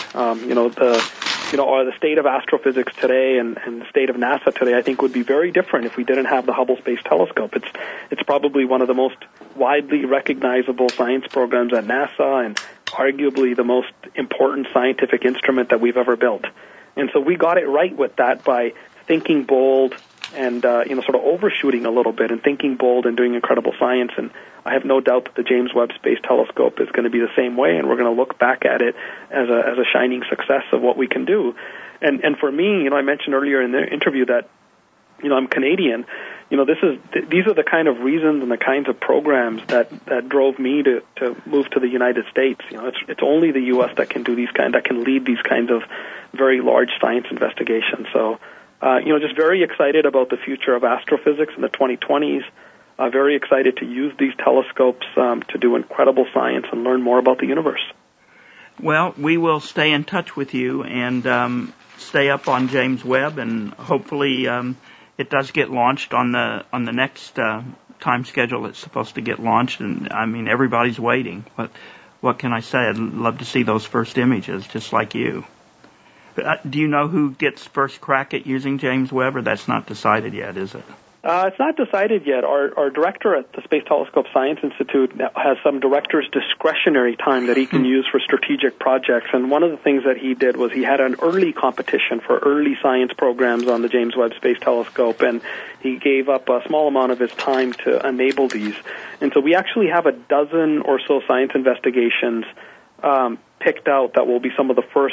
The state of astrophysics today and the state of NASA today, I think, would be very different if we didn't have the Hubble Space Telescope. It's probably one of the most widely recognizable science programs at NASA, and arguably the most important scientific instrument that we've ever built. And so we got it right with that by thinking bold and sort of overshooting a little bit and thinking bold and doing incredible science. And I have no doubt that the James Webb Space Telescope is going to be the same way, and we're going to look back at it as a shining success of what we can do. And for me, I mentioned earlier in the interview that I'm Canadian. These are the kind of reasons and the kinds of programs that drove me to move to the United States. It's only the U.S. that can lead these kinds of very large science investigations. So just very excited about the future of astrophysics in the 2020s. Very excited to use these telescopes to do incredible science and learn more about the universe. Well, we will stay in touch with you and stay up on James Webb, and hopefully it does get launched on the next time schedule it's supposed to get launched. And I mean, everybody's waiting. What can I say? I'd love to see those first images, just like you. Do you know who gets first crack at using James Webb, or that's not decided yet, is it? It's not decided yet. Our director at the Space Telescope Science Institute has some director's discretionary time that he can use for strategic projects. And one of the things that he did was he had an early competition for early science programs on the James Webb Space Telescope, and he gave up a small amount of his time to enable these. And so we actually have a dozen or so science investigations picked out that will be some of the first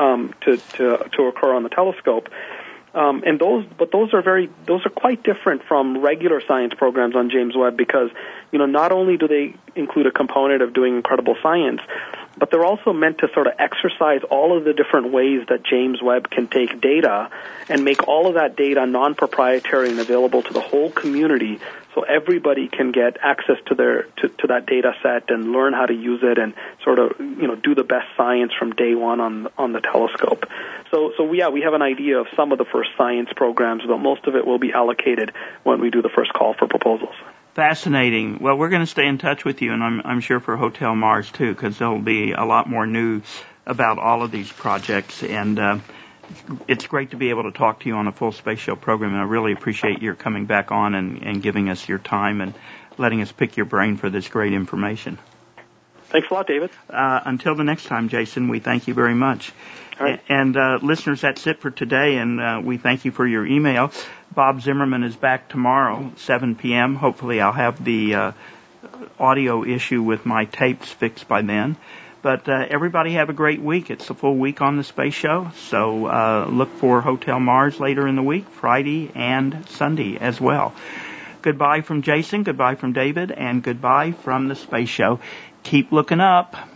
to occur on the telescope. And those are quite different from regular science programs on James Webb, because, not only do they include a component of doing incredible science, but they're also meant to sort of exercise all of the different ways that James Webb can take data and make all of that data non-proprietary and available to the whole community, so everybody can get access to that data set and learn how to use it and sort of do the best science from day one on the telescope. So we have an idea of some of the first science programs, but most of it will be allocated when we do the first call for proposals. Fascinating. Well, we're going to stay in touch with you, and I'm sure for Hotel Mars too, because there'll be a lot more news about all of these projects. And it's great to be able to talk to you on a full Space Show program, and I really appreciate your coming back on and giving us your time and letting us pick your brain for this great information. Thanks a lot, David. Until the next time, Jason, we thank you very much. All right. And listeners, that's it for today, and we thank you for your email. Bob Zimmerman is back tomorrow, 7 p.m. Hopefully I'll have the audio issue with my tapes fixed by then. But everybody have a great week. It's a full week on the Space Show, so look for Hotel Mars later in the week, Friday and Sunday as well. Goodbye from Jason, goodbye from David, and goodbye from the Space Show. Keep looking up.